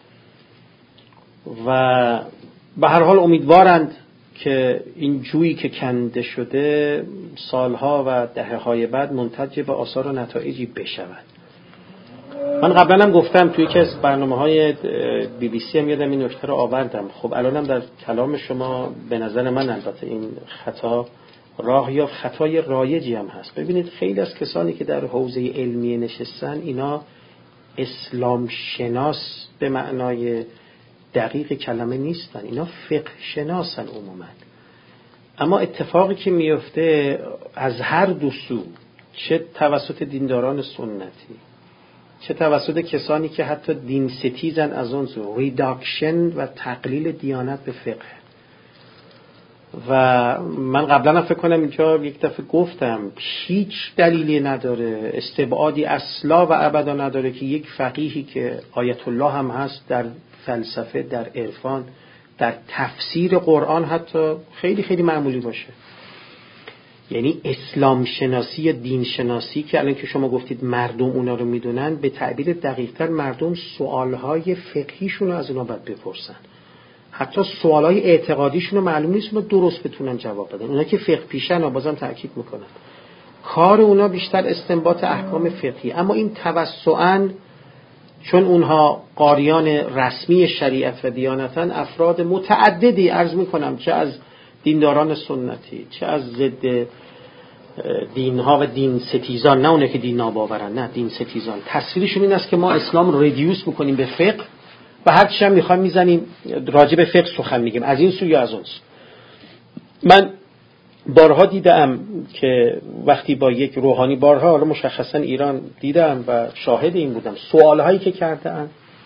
و به هر حال امیدوارند که این جویی که کنده شده سالها و دهه‌های بعد منتج به آثار و نتایجی بشود. من قبلا هم گفتم توی یکی از برنامه‌های BBC هم یادم این نکته رو آوردم. خب الانم در کلام شما به نظر من البته این خطا راه یا خطای رایجی هم هست. ببینید خیلی از کسانی که در حوزه علمی نشستن اینا اسلام شناس به معنای دقیق کلمه نیستن، اینا فقه شناسن عموما. اما اتفاقی که میفته از هر دو سو، چه توسط دینداران سنتی چه توسط کسانی که حتی دین ستیزن، از اون سو ریداکشن و تقلیل دیانت به فقه. و من قبلا فکر کنم اینجا یک دفعه گفتم هیچ دلیلی نداره، استبعادی اصلا و ابدا نداره که یک فقیهی که آیت الله هم هست در فلسفه، در عرفان، در تفسیر قرآن حتی خیلی خیلی معمولی باشه. یعنی اسلام شناسی یا دین شناسی که الان که شما گفتید مردم اونا رو میدونن، به تعبیر دقیق‌تر مردم سوالهای فقهیشون رو از اونا باید بپرسن. حتی سوالای اعتقادیشون رو معلوم نیست اونا درست بتونن جواب بدن. اونا که فقه پیشن، بازم تأکید میکنن کار اونا بیشتر استنباط احکام فقهی، اما این توسعاً چون اونها قاریان رسمی شریعت و دیانتن، افراد متعددی عرض میکنم چه از دینداران سنتی چه از ضد دینها و دین ستیزان، نه اونه که دین ناباورن، نه دین ستیزان، تصویرشون این است که ما اسلام رو ریدیوس میکنیم به فقه و هر چی هم میخوایم میزنیم راجع به فقه سخن میگیم، از این سو یا از اون سو. من بارها دیدم که وقتی با یک روحانی، بارها حالا مشخصا ایران دیدم و شاهد این بودم، سوالهایی که کردن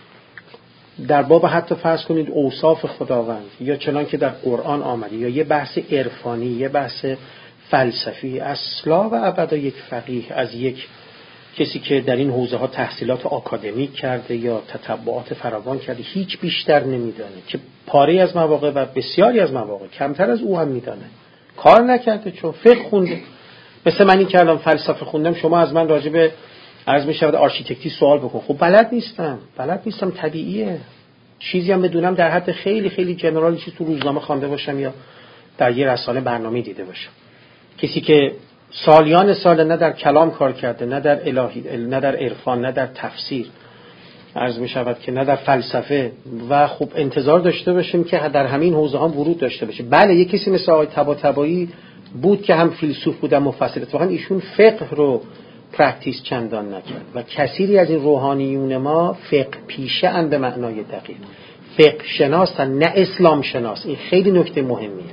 در باب حتی فرض کنید اوصاف خداوند یا چنان که در قرآن آمده، یا یه بحث عرفانی، یه بحث فلسفی، اصلا و ابدا یک فقیه از یک کسی که در این حوزه ها تحصیلات آکادمیک کرده یا تتبعات فراوان کرده هیچ بیشتر نمیدانه، که پاره از مواقع و بسیاری از مواقع کمتر از او هم میدانه، کار نکرده چون فقه خونده. مثل من این که الان فلسفه خوندم، شما از من راجع به عرض میشود آرشیتکتی سوال بکن، خب بلد نیستم، طبیعیه. چیزی هم بدونم در حد خیلی خیلی جنرال، چیز تو روزنامه خوانده باشم یا در یه رسانه برنامه دیده باشم. کسی که سالیان سال نه در کلام کار کرده، نه در الهی، نه در عرفان، نه در تفسیر، عرض می شود که نه در فلسفه، و خب انتظار داشته باشیم که در همین حوزه هم ورود داشته باشه. بله یک کسی مثل آقای طباطبایی بود که هم فیلسوف بود هم مفسر، اتفاقا ایشون فقه رو پرکتیس چندان نکرد و کثیری از این روحانیون ما فقه پیشه اند به معنای دقیق، فقه شناسن نه اسلام شناس. این خیلی نکته مهمیه.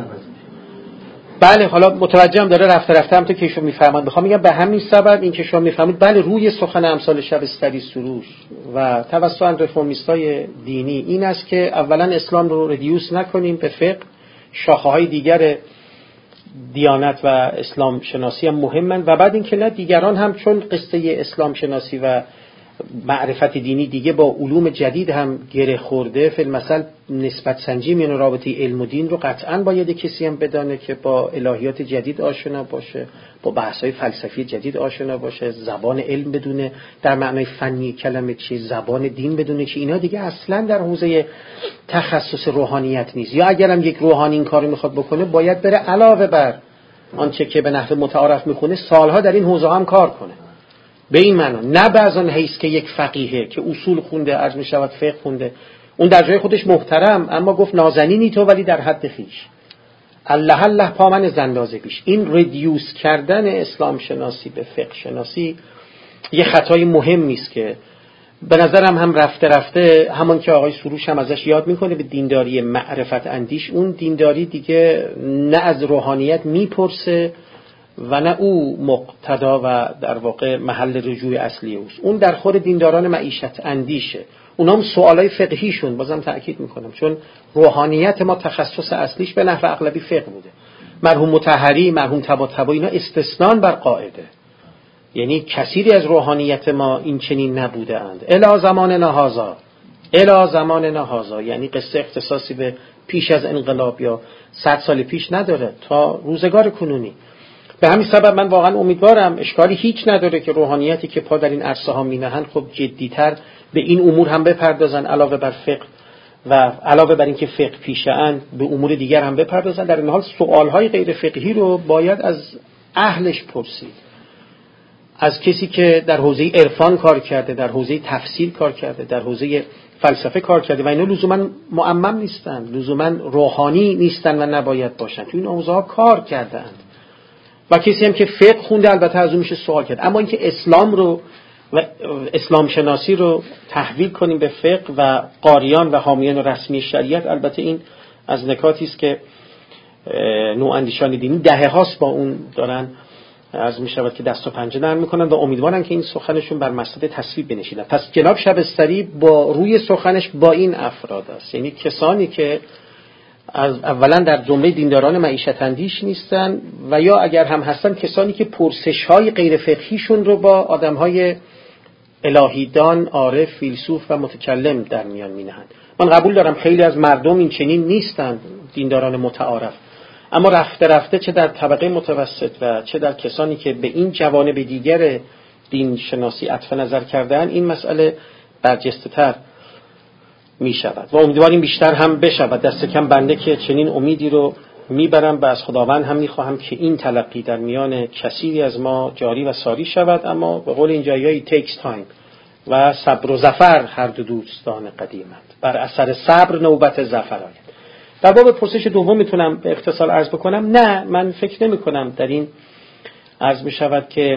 بله حالا متوجهم داره رفته هم تو که شما میفهمید. میخوام میگم به همین سبب این که شما میفهمید بله روی سخن امثال شبستری سروش و توسط رفرمیستای دینی این است که اولا اسلام رو ردیوس نکنیم به فقه، شاخه‌های دیگر دیانت و اسلام شناسی هم مهمن و بعد اینکه نه دیگران هم چون قصه اسلام شناسی و معرفت دینی دیگه با علوم جدید هم گره خورده، فی المثل نسبت سنجی میان رابطه علم و دین رو قطعاً باید کسی هم بدانه که با الهیات جدید آشنا باشه، با بحث‌های فلسفی جدید آشنا باشه، زبان علم بدونه در معنای فنی کلمه چی، زبان دین بدونه چی. اینا دیگه اصلاً در حوزه تخصص روحانیت نیست. یا اگرم یک روحانی این کارو میخواد بکنه باید بره علاوه بر آنچه که به نحو متعارف میخونه سالها در این حوزه هم کار کنه. به این معنا نه بعضان حیث که یک فقیهه که اصول خونده، عرض می شود فقه خونده، اون در جای خودش محترم، اما گفت نازنینی تو ولی در حد خیش، الله پامن زندازه پیش. این ردیوس کردن اسلام شناسی به فقه شناسی یه خطای مهمی است که به نظرم هم رفته همون که آقای سروش هم ازش یاد میکنه به دینداری معرفت اندیش. اون دینداری دیگه نه از روحانیت میپرسه و نه او مقتدا و در واقع محل رجوع اصلی اوست. اون در خور دینداران معیشت اندیشه. اونام سوالای فقهیشون بازم تأکید میکنم، چون روحانیت ما تخصص اصلیش به نحو اغلبی فقه بوده. مرحوم مطهری، مرحوم طباطبایی اینا استثنان بر قاعده، یعنی کثیری از روحانیت ما این چنین نبوده اند. الی زمان هذا، یعنی قصه اختصاصی به پیش از انقلاب یا 100 سال پیش نداره، تا روزگار کنونی. به همین سبب من واقعا امیدوارم، اشکالی هیچ نداره که روحانیتی که پا در این عرصه ها مینهن خب جدیتر به این امور هم بپردازن، علاوه بر فقه و علاوه بر اینکه فقه پیشه اند به امور دیگر هم بپردازن. در این حال سوالهای غیر فقهی رو باید از اهلش پرسید، از کسی که در حوزه عرفان کار کرده، در حوزه تفسیر کار کرده، در حوزه فلسفه کار کرده و اینا لزوما معمم نیستن، لزوما روحانی نیستن و نباید باشن، تو این حوزه ها کار کردند. و کسی هم که فقه خونده البته از اون میشه سوال کرد. اما اینکه اسلام رو و اسلام شناسی رو تحویل کنیم به فقه و قاریان و حامیان رسمی شریعت، البته این از نکاتی است که نواندیشان دینی دهه هاست با اون دارن عرض می شود که دست و پنجه نرم میکنن و امیدوارن که این سخنشون بر مسند تصویب بنشینن. پس جناب شبستری با روی سخنش با این افراد است، یعنی کسانی که از اولا در جمله دینداران معیشت اندیش نیستن و یا اگر هم هستن کسانی که پرسش های غیر فقهیشون رو با آدم های الهیدان، عارف، فیلسوف و متکلم در میان مینهند. من قبول دارم خیلی از مردم این چنین نیستند، دینداران متعارف، اما رفته چه در طبقه متوسط و چه در کسانی که به این جوانب دیگر دین شناسی عطف نظر کردن این مسئله برجسته تر می شود و امیدواریم بیشتر هم بشود. دست کم بنده که چنین امیدی رو میبرم و از خداوند هم میخواهم که این تلقی در میان کثیری از ما جاری و ساری شود، اما به قول این جایایی takes time و صبر و ظفر هر دو دوستان قدیمند، بر اثر صبر نوبت ظفر آید. در باب پرسش دوم میتونم به اختصار عرض بکنم نه، من فکر نمی کنم در این عرض می شود که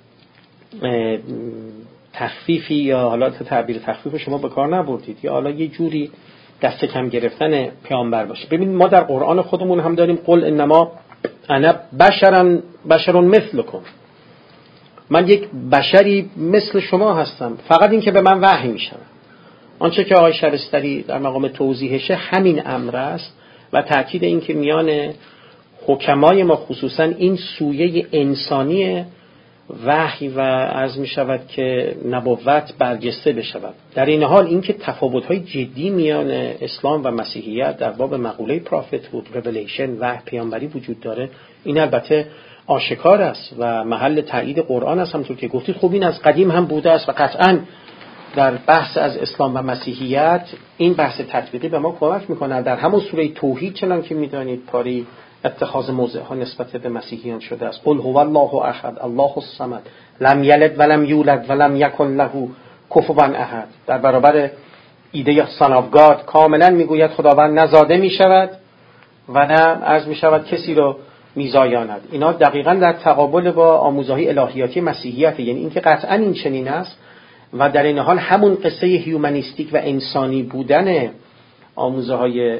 تخفیفی یا حالا تعبیر تخفیف شما به کار نبردید یا حالا یه جوری دست کم گرفتن پیامبر باشه. ببینید ما در قرآن خودمون هم داریم قل انما انا بشر مثلکم، من یک بشری مثل شما هستم، فقط این که به من وحی میشه. آنچه که آقای شبستری در مقام توضیحشه همین امر است و تأکید این که میان حکمای ما خصوصا این سویه انسانی وحی و عرض می شود که نبوت برجسته بشود. در این حال اینکه تفاوت‌های جدی میان اسلام و مسیحیت در باب مقوله پرافتهود، ریولیشن و پیامبری وجود داره، این البته آشکار است و محل تایید قرآن است. همونطور که گفتید خب این از قدیم هم بوده است و قطعاً در بحث از اسلام و مسیحیت این بحث تطبیقی به ما کمک میکنه. در همون سوره توحید چنان که میدانید پاری اتخاذ موضع ها نسبت به مسیحیان شده است. قل هو الله احد الله الصمد لم یلد ولم یولد ولم یکن له کفوا احد. در برابر ایده سان آف گاد کاملا میگوید خداوند نه زاده میشود و نه عرض میشود کسی رو میزایاند. اینا دقیقاً در تقابل با آموزه‌های الهیاتی مسیحیت، یعنی اینکه قطعاً این چنین است و در این حال همون قصه هیومانیستیک و انسانی بودن آموزه‌های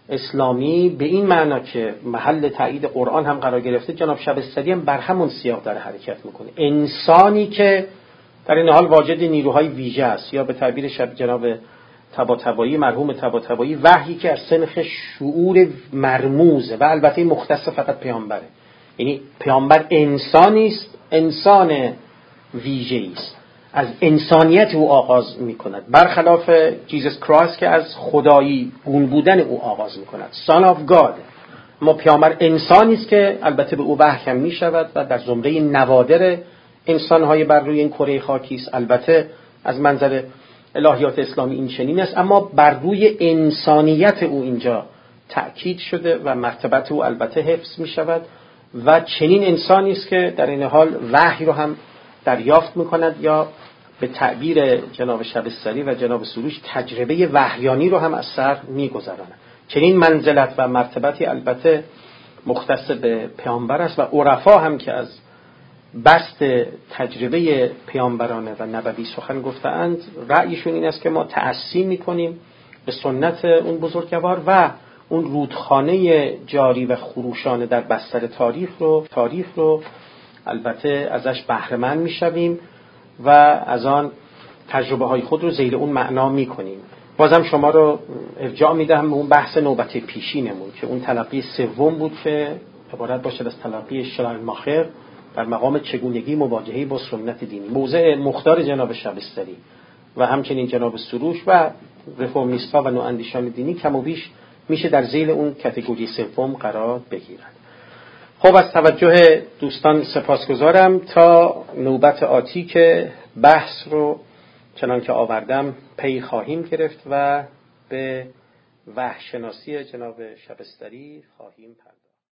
اسلامی به این معنا که محل تایید قرآن هم قرار گرفته، جناب شبستری هم بر همون سیاق داره حرکت میکنه. انسانی که در این حال واجد نیروهای ویژه است، یا به تعبیر جناب طباطبایی، مرحوم طباطبایی، وحی که از سنخ شعور مرموزه و البته مختص فقط پیامبره. یعنی پیامبر انسانی است، انسان ویژه‌ای است، از انسانیت او آغاز می‌کند، برخلاف جیزس کرایست که از خدایی گون بودن او آغاز می‌کند. Son of God. ما پیامبر انسانی است که البته به او وحی هم می‌شود و در زمره نوادر انسان‌های بر روی این کره خاکی است. البته از منظر الهیات اسلامی این چنین است، اما بر روی انسانیت او اینجا تأکید شده و مرتبت او البته حفظ می‌شود و چنین انسانی است که در این حال وحی رو هم دریافت می‌کند، یا به تعبیر جناب شبستری و جناب سروش تجربه وحیانی رو هم از سر می‌گذراند. چنین منزلت و مرتبتی البته مختص به پیامبر است و عرفا هم که از بست تجربه پیامبرانه و نبوی سخن گفتند، رأیشون این است که ما تأسی می‌کنیم به سنت اون بزرگوار و اون رودخانه جاری و خروشانه در بستر تاریخ رو البته ازش بهره مند می‌شویم و از آن تجربه های خود رو زیر اون معنا می‌کنیم. بازم شما رو ارجاع میدهم به اون بحث نوبت پیشینمون که اون تلقی سوم بود که عبارت باشد از تلقی شلاینماخر در مقام چگونگی مواجهه با سنت دینی، موضع مختار جناب شبستری و همچنین جناب سروش و رفرمیست‌ها و نواندیشان دینی کم و بیش میشه در ذیل اون کاتگوری سوم قرار بگیرند. خب از توجه دوستان سپاسگزارم. تا نوبت آتی که بحث رو چنان که آوردم پی خواهیم گرفت و به وحی شناسی جناب شبستری خواهیم پرداخت.